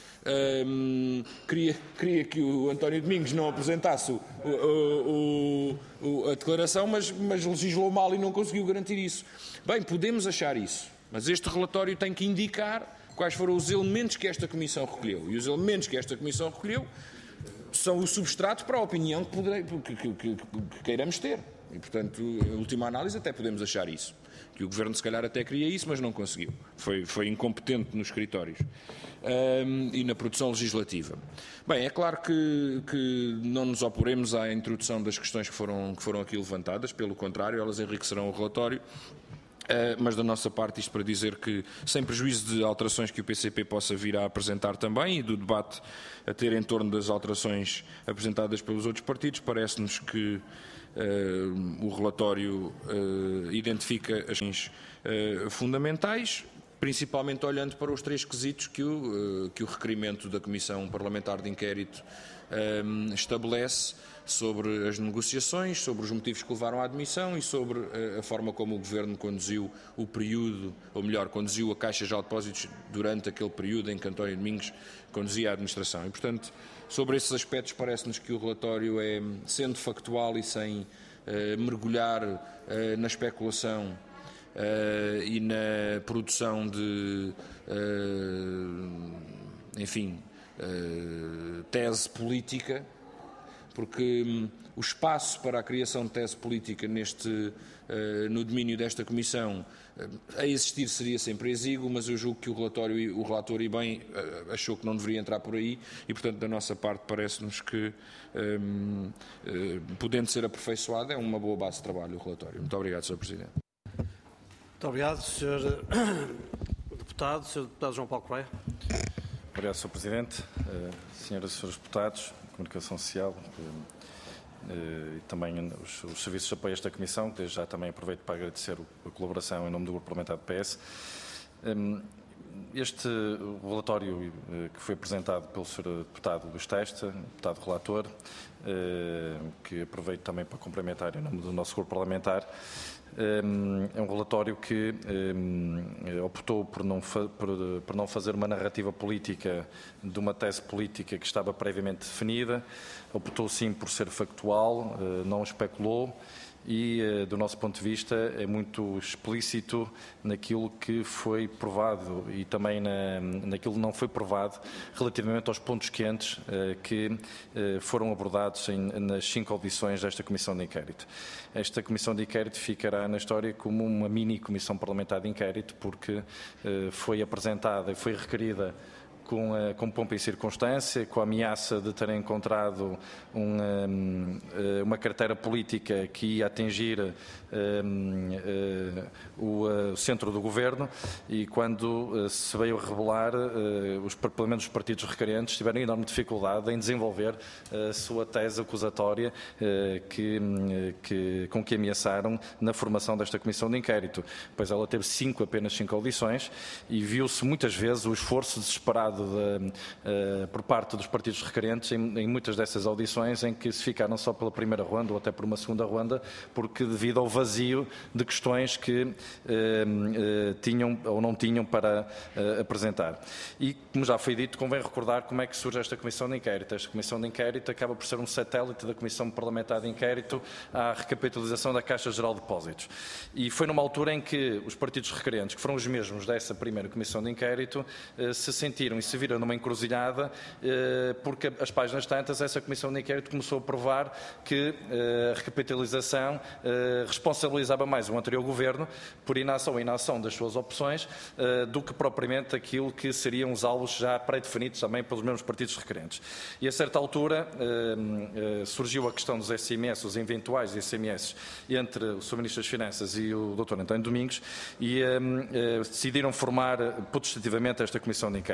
Queria que o António Domingos não apresentasse a declaração, mas legislou mal e não conseguiu garantir isso. Bem, podemos achar isso, mas este relatório tem que indicar quais foram os elementos que esta Comissão recolheu. E os elementos que esta Comissão recolheu são o substrato para a opinião que queiramos ter. E, portanto, em última análise, até podemos achar isso. Que o Governo, se calhar, até queria isso, mas não conseguiu. Foi incompetente nos escritórios e na produção legislativa. Bem, é claro que não nos oporemos à introdução das questões que foram aqui levantadas. Pelo contrário, elas enriquecerão o relatório. Mas da nossa parte isto para dizer que, sem prejuízo de alterações que o PCP possa vir a apresentar também e do debate a ter em torno das alterações apresentadas pelos outros partidos, parece-nos que o relatório identifica as questões fundamentais, principalmente olhando para os 3 quesitos que o requerimento da Comissão Parlamentar de Inquérito estabelece sobre as negociações, sobre os motivos que levaram à admissão e sobre a forma como o Governo conduziu o período, ou melhor, conduziu a Caixa de Depósitos durante aquele período em que António Domingos conduzia a administração. E, portanto, sobre esses aspectos parece-nos que o relatório é, sendo factual e sem mergulhar na especulação e na produção de, tese política, porque o espaço para a criação de tese política no domínio desta Comissão a existir seria sempre exíguo, mas eu julgo que o relator e bem achou que não deveria entrar por aí e, portanto, da nossa parte parece-nos que, podendo ser aperfeiçoado, é uma boa base de trabalho o relatório. Muito obrigado, Sr. Presidente. Muito obrigado, Sr. Deputado. Sr. Deputado João Paulo Correia. Obrigado, Sr. Presidente. Senhoras e Srs. Deputados, Comunicação Social e também os serviços de apoio a esta Comissão, que desde já também aproveito para agradecer a colaboração em nome do Grupo Parlamentar do PS. Este relatório que foi apresentado pelo Sr. Deputado Luís Testa, deputado relator, que aproveito também para cumprimentar em nome do nosso Grupo Parlamentar, é um relatório que optou por não fazer uma narrativa política de uma tese política que estava previamente definida, optou sim por ser factual, não especulou e, do nosso ponto de vista, é muito explícito naquilo que foi provado e também naquilo que não foi provado relativamente aos pontos quentes que foram abordados nas 5 audições desta Comissão de Inquérito. Esta Comissão de Inquérito ficará na história como uma mini-comissão parlamentar de inquérito, porque foi apresentada e foi requerida com pompa e circunstância, com a ameaça de terem encontrado uma carteira política que ia atingir o centro do Governo e quando se veio revelar, pelo menos os partidos requerentes tiveram enorme dificuldade em desenvolver a sua tese acusatória com que ameaçaram na formação desta Comissão de Inquérito. Pois ela teve apenas 5 audições e viu-se muitas vezes o esforço desesperado por parte dos partidos requerentes em muitas dessas audições em que se ficaram só pela primeira ronda ou até por uma segunda ronda, porque devido ao vazio de questões que tinham ou não tinham para apresentar. E, como já foi dito, convém recordar como é que surge esta Comissão de Inquérito. Esta Comissão de Inquérito acaba por ser um satélite da Comissão Parlamentar de Inquérito à recapitalização da Caixa Geral de Depósitos. E foi numa altura em que os partidos requerentes, que foram os mesmos dessa primeira Comissão de Inquérito, se sentiram e se viram numa encruzilhada, porque as páginas tantas, essa Comissão de Inquérito começou a provar que a recapitalização responsabilizava mais o anterior Governo por inação ou inação das suas opções do que propriamente aquilo que seriam os alvos já pré-definidos também pelos mesmos partidos requerentes. E a certa altura surgiu a questão dos SMS, os eventuais SMS, entre o Sr. Ministro das Finanças e o Dr. António Domingos e decidiram formar potestativamente esta Comissão de Inquérito.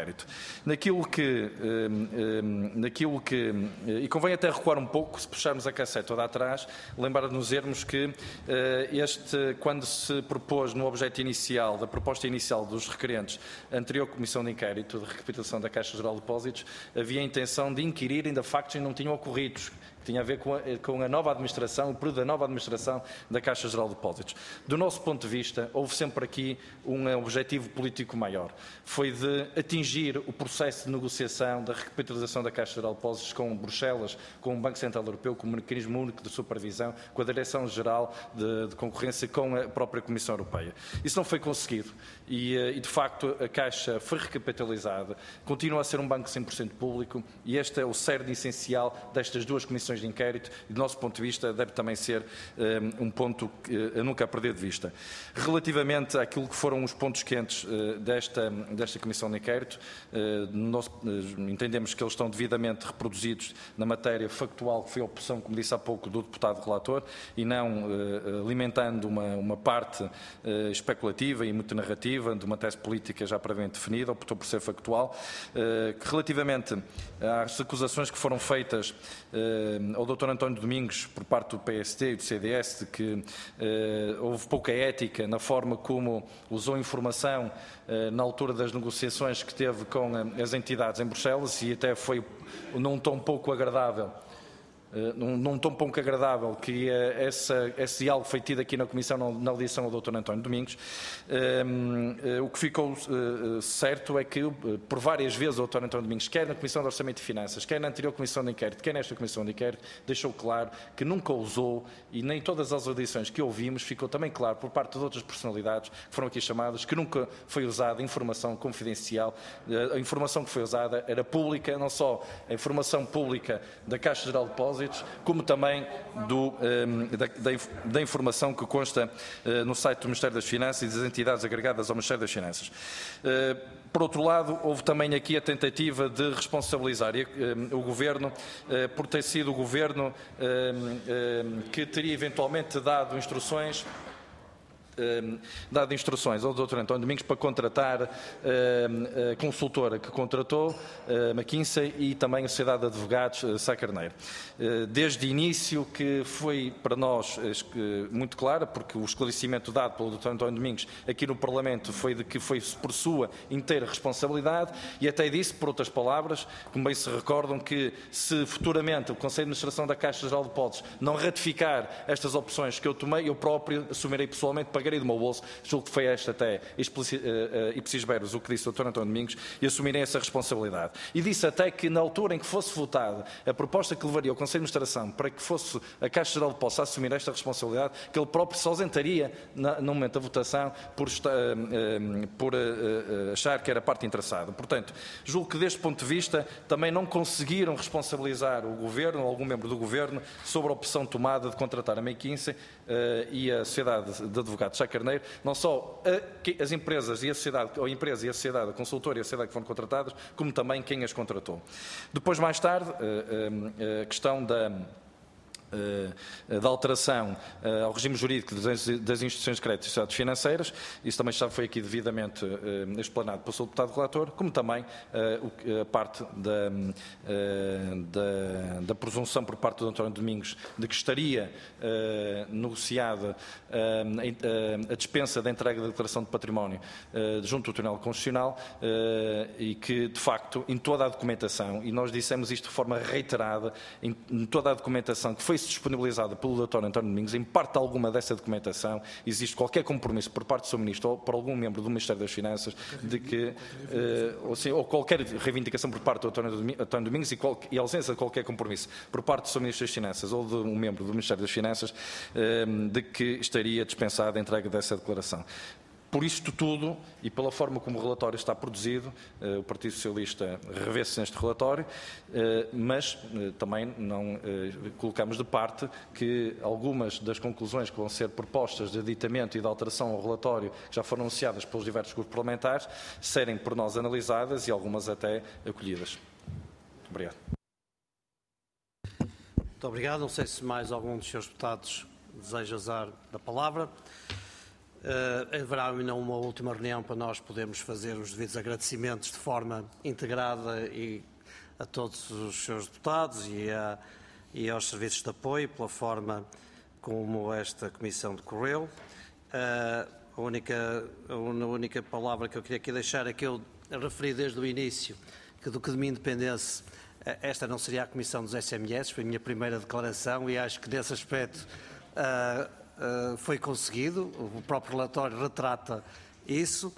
E convém até recuar um pouco, se puxarmos a cassete toda atrás, lembrar-nos que quando se propôs no objeto inicial, da proposta inicial dos requerentes, a anterior Comissão de Inquérito de Recapitulação da Caixa Geral de Depósitos, havia a intenção de inquirir ainda factos que não tinham ocorridos, que tinha a ver com a nova administração, o período da nova administração da Caixa Geral de Depósitos. Do nosso ponto de vista, houve sempre aqui um objetivo político maior. Foi de atingir o processo de negociação da recapitalização da Caixa Geral de Depósitos com Bruxelas, com o Banco Central Europeu, com o Mecanismo Único de Supervisão, com a Direção-Geral de Concorrência, com a própria Comissão Europeia. Isso não foi conseguido e de facto, a Caixa foi recapitalizada, continua a ser um banco 100% público e este é o cerne essencial destas duas comissões de inquérito e, do nosso ponto de vista, deve também ser um ponto a nunca perder de vista. Relativamente àquilo que foram os pontos quentes desta Comissão de Inquérito, nós entendemos que eles estão devidamente reproduzidos na matéria factual, que foi a opção, como disse há pouco, do deputado relator, e não alimentando uma parte especulativa e muito narrativa de uma tese política já previamente definida, optou por ser factual. Relativamente às acusações que foram feitas ao Dr. António Domingos por parte do PSD e do CDS de que houve pouca ética na forma como usou informação na altura das negociações que teve com as entidades em Bruxelas e até foi num tom pouco agradável. Num tom pouco agradável que esse diálogo foi tido aqui na Comissão na audição ao Dr. António Domingos. O que ficou certo é que por várias vezes o Dr. António Domingos, quer na Comissão de Orçamento e Finanças, quer na anterior Comissão de Inquérito, quer nesta Comissão de Inquérito, deixou claro que nunca usou e nem todas as audições que ouvimos ficou também claro por parte de outras personalidades que foram aqui chamadas que nunca foi usada informação confidencial. A informação que foi usada era pública, não só a informação pública da Caixa Geral de Depósitos, como também da informação que consta no site do Ministério das Finanças e das entidades agregadas ao Ministério das Finanças. Por outro lado, houve também aqui a tentativa de responsabilizar o Governo por ter sido o Governo que teria eventualmente dado instruções ao Dr. António Domingos para contratar a consultora que contratou, McKinsey, e também a Sociedade de Advogados, Sá Carneiro. Desde o início que foi para nós muito clara, porque o esclarecimento dado pelo Dr. António Domingos aqui no Parlamento foi de que foi por sua inteira responsabilidade e até disse, por outras palavras, como bem se recordam, que se futuramente o Conselho de Administração da Caixa Geral de Depósitos não ratificar estas opções que eu tomei, eu próprio assumirei pessoalmente, pagarei do meu bolso, julgo que foi esta até ipsis verbis o que disse o Dr. António Domingos, e assumirem essa responsabilidade. E disse até que na altura em que fosse votada a proposta que levaria ao Conselho de Administração para que fosse a Caixa Geral de Depósitos a assumir esta responsabilidade, que ele próprio se ausentaria no momento da votação por achar que era parte interessada. Portanto, julgo que deste ponto de vista também não conseguiram responsabilizar o Governo ou algum membro do Governo sobre a opção tomada de contratar a McKinsey e a Sociedade de Advogados Sá Carneiro, não só as empresas e a sociedade, ou a empresa e a sociedade, a consultora e a sociedade que foram contratadas, como também quem as contratou. Depois, mais tarde, a questão da alteração ao regime jurídico das instituições de crédito e sociedades financeiras, isso também já foi aqui devidamente explanado pelo seu deputado relator, como também a parte da presunção por parte do António Domingos de que estaria negociada a dispensa da entrega da declaração de património junto ao Tribunal Constitucional e que, de facto, em toda a documentação, e nós dissemos isto de forma reiterada, em toda a documentação que foi disponibilizada pelo Dr. António Domingos, em parte alguma dessa documentação, existe qualquer compromisso por parte do Sr. Ministro ou por algum membro do Ministério das Finanças de que, ou qualquer reivindicação por parte do Dr. António Domingos e ausência de qualquer compromisso por parte do Sr. Ministro das Finanças ou de um membro do Ministério das Finanças de que estaria dispensada a entrega dessa declaração. Por isto tudo, e pela forma como o relatório está produzido, o Partido Socialista revê-se neste relatório, mas também não colocamos de parte que algumas das conclusões que vão ser propostas de aditamento e de alteração ao relatório, que já foram anunciadas pelos diversos grupos parlamentares, serem por nós analisadas e algumas até acolhidas. Muito obrigado. Muito obrigado. Não sei se mais algum dos senhores deputados deseja usar da palavra. Haverá ainda uma última reunião para nós podermos fazer os devidos agradecimentos de forma integrada e a todos os seus deputados e aos serviços de apoio pela forma como esta comissão decorreu. A única palavra que eu queria aqui deixar é que eu referi desde o início que do que de mim dependesse, esta não seria a comissão dos SMS, foi a minha primeira declaração e acho que nesse aspecto foi conseguido, o próprio relatório retrata isso.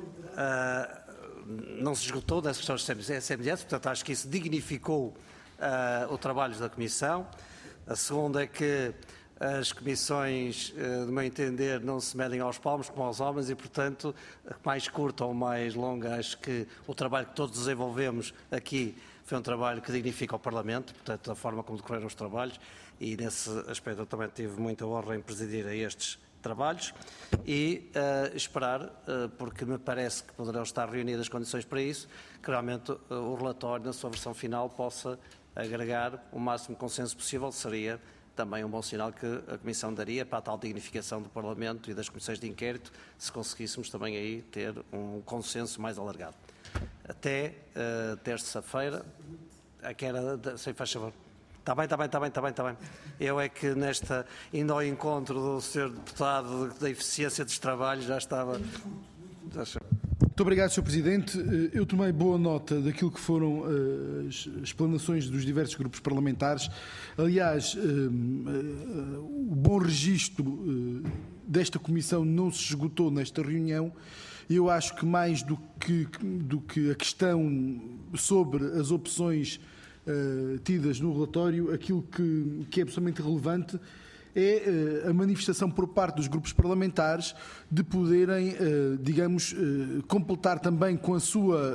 Não se esgotou dessa questão dos SMS, portanto acho que isso dignificou o trabalho da comissão. A segunda é que as comissões, do meu entender, não se medem aos palmos como aos homens e, portanto, mais curta ou mais longa, acho que o trabalho que todos desenvolvemos aqui foi um trabalho que dignifica o Parlamento, portanto, a forma como decorreram os trabalhos, e nesse aspecto eu também tive muita honra em presidir a estes trabalhos e esperar, porque me parece que poderão estar reunidas as condições para isso, que realmente o relatório, na sua versão final, possa agregar o máximo consenso possível. Seria também um bom sinal que a Comissão daria para a tal dignificação do Parlamento e das comissões de inquérito, se conseguíssemos também aí ter um consenso mais alargado. Até terça-feira, sem faz favor. Está bem. Eu é que indo ao encontro do Sr. Deputado da eficiência dos trabalhos, já estava. Muito obrigado, Sr. Presidente. Eu tomei boa nota daquilo que foram as explanações dos diversos grupos parlamentares. Aliás, o bom registro desta Comissão não se esgotou nesta reunião. Eu acho que mais do que a questão sobre as opções tidas no relatório, aquilo que é absolutamente relevante é a manifestação por parte dos grupos parlamentares de poderem, digamos, completar também com a sua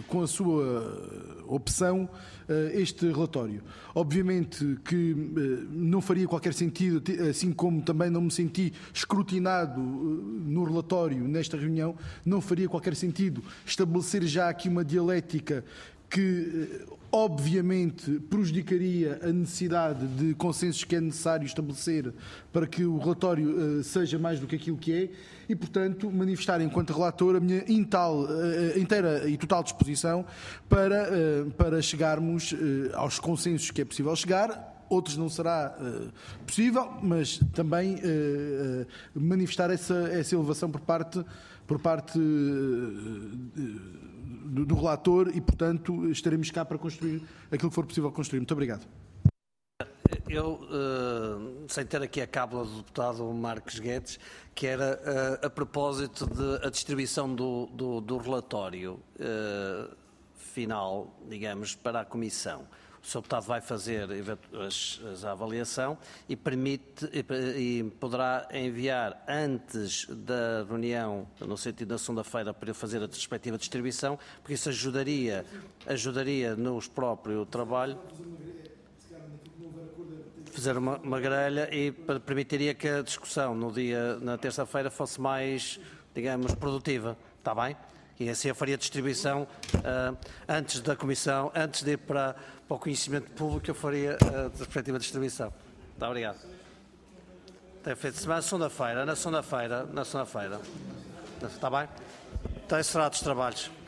opção este relatório. Obviamente que não faria qualquer sentido, assim como também não me senti escrutinado no relatório nesta reunião, não faria qualquer sentido estabelecer já aqui uma dialética que obviamente prejudicaria a necessidade de consensos que é necessário estabelecer para que o relatório seja mais do que aquilo que é e, portanto, manifestar enquanto relator a minha inteira e total disposição para chegarmos aos consensos que é possível chegar. Outros não será possível, mas também manifestar essa elevação por parte do relator e, portanto, estaremos cá para construir aquilo que for possível construir. Muito obrigado. Eu, sem ter aqui a cábula do deputado Marcos Guedes, que era a propósito da distribuição do relatório final, digamos, para a Comissão. O Sr. Deputado vai fazer a avaliação e poderá enviar antes da reunião, no sentido da segunda-feira, para eu fazer a respectiva distribuição, porque isso ajudaria nos próprio trabalho, fazer uma grelha e permitiria que a discussão na terça-feira fosse mais, digamos, produtiva. Está bem? E assim eu faria a distribuição antes da Comissão, antes de ir para o conhecimento público, eu faria a respectiva distribuição. Muito obrigado. Tem feito na segunda-feira. Está bem? Está encerrado os trabalhos.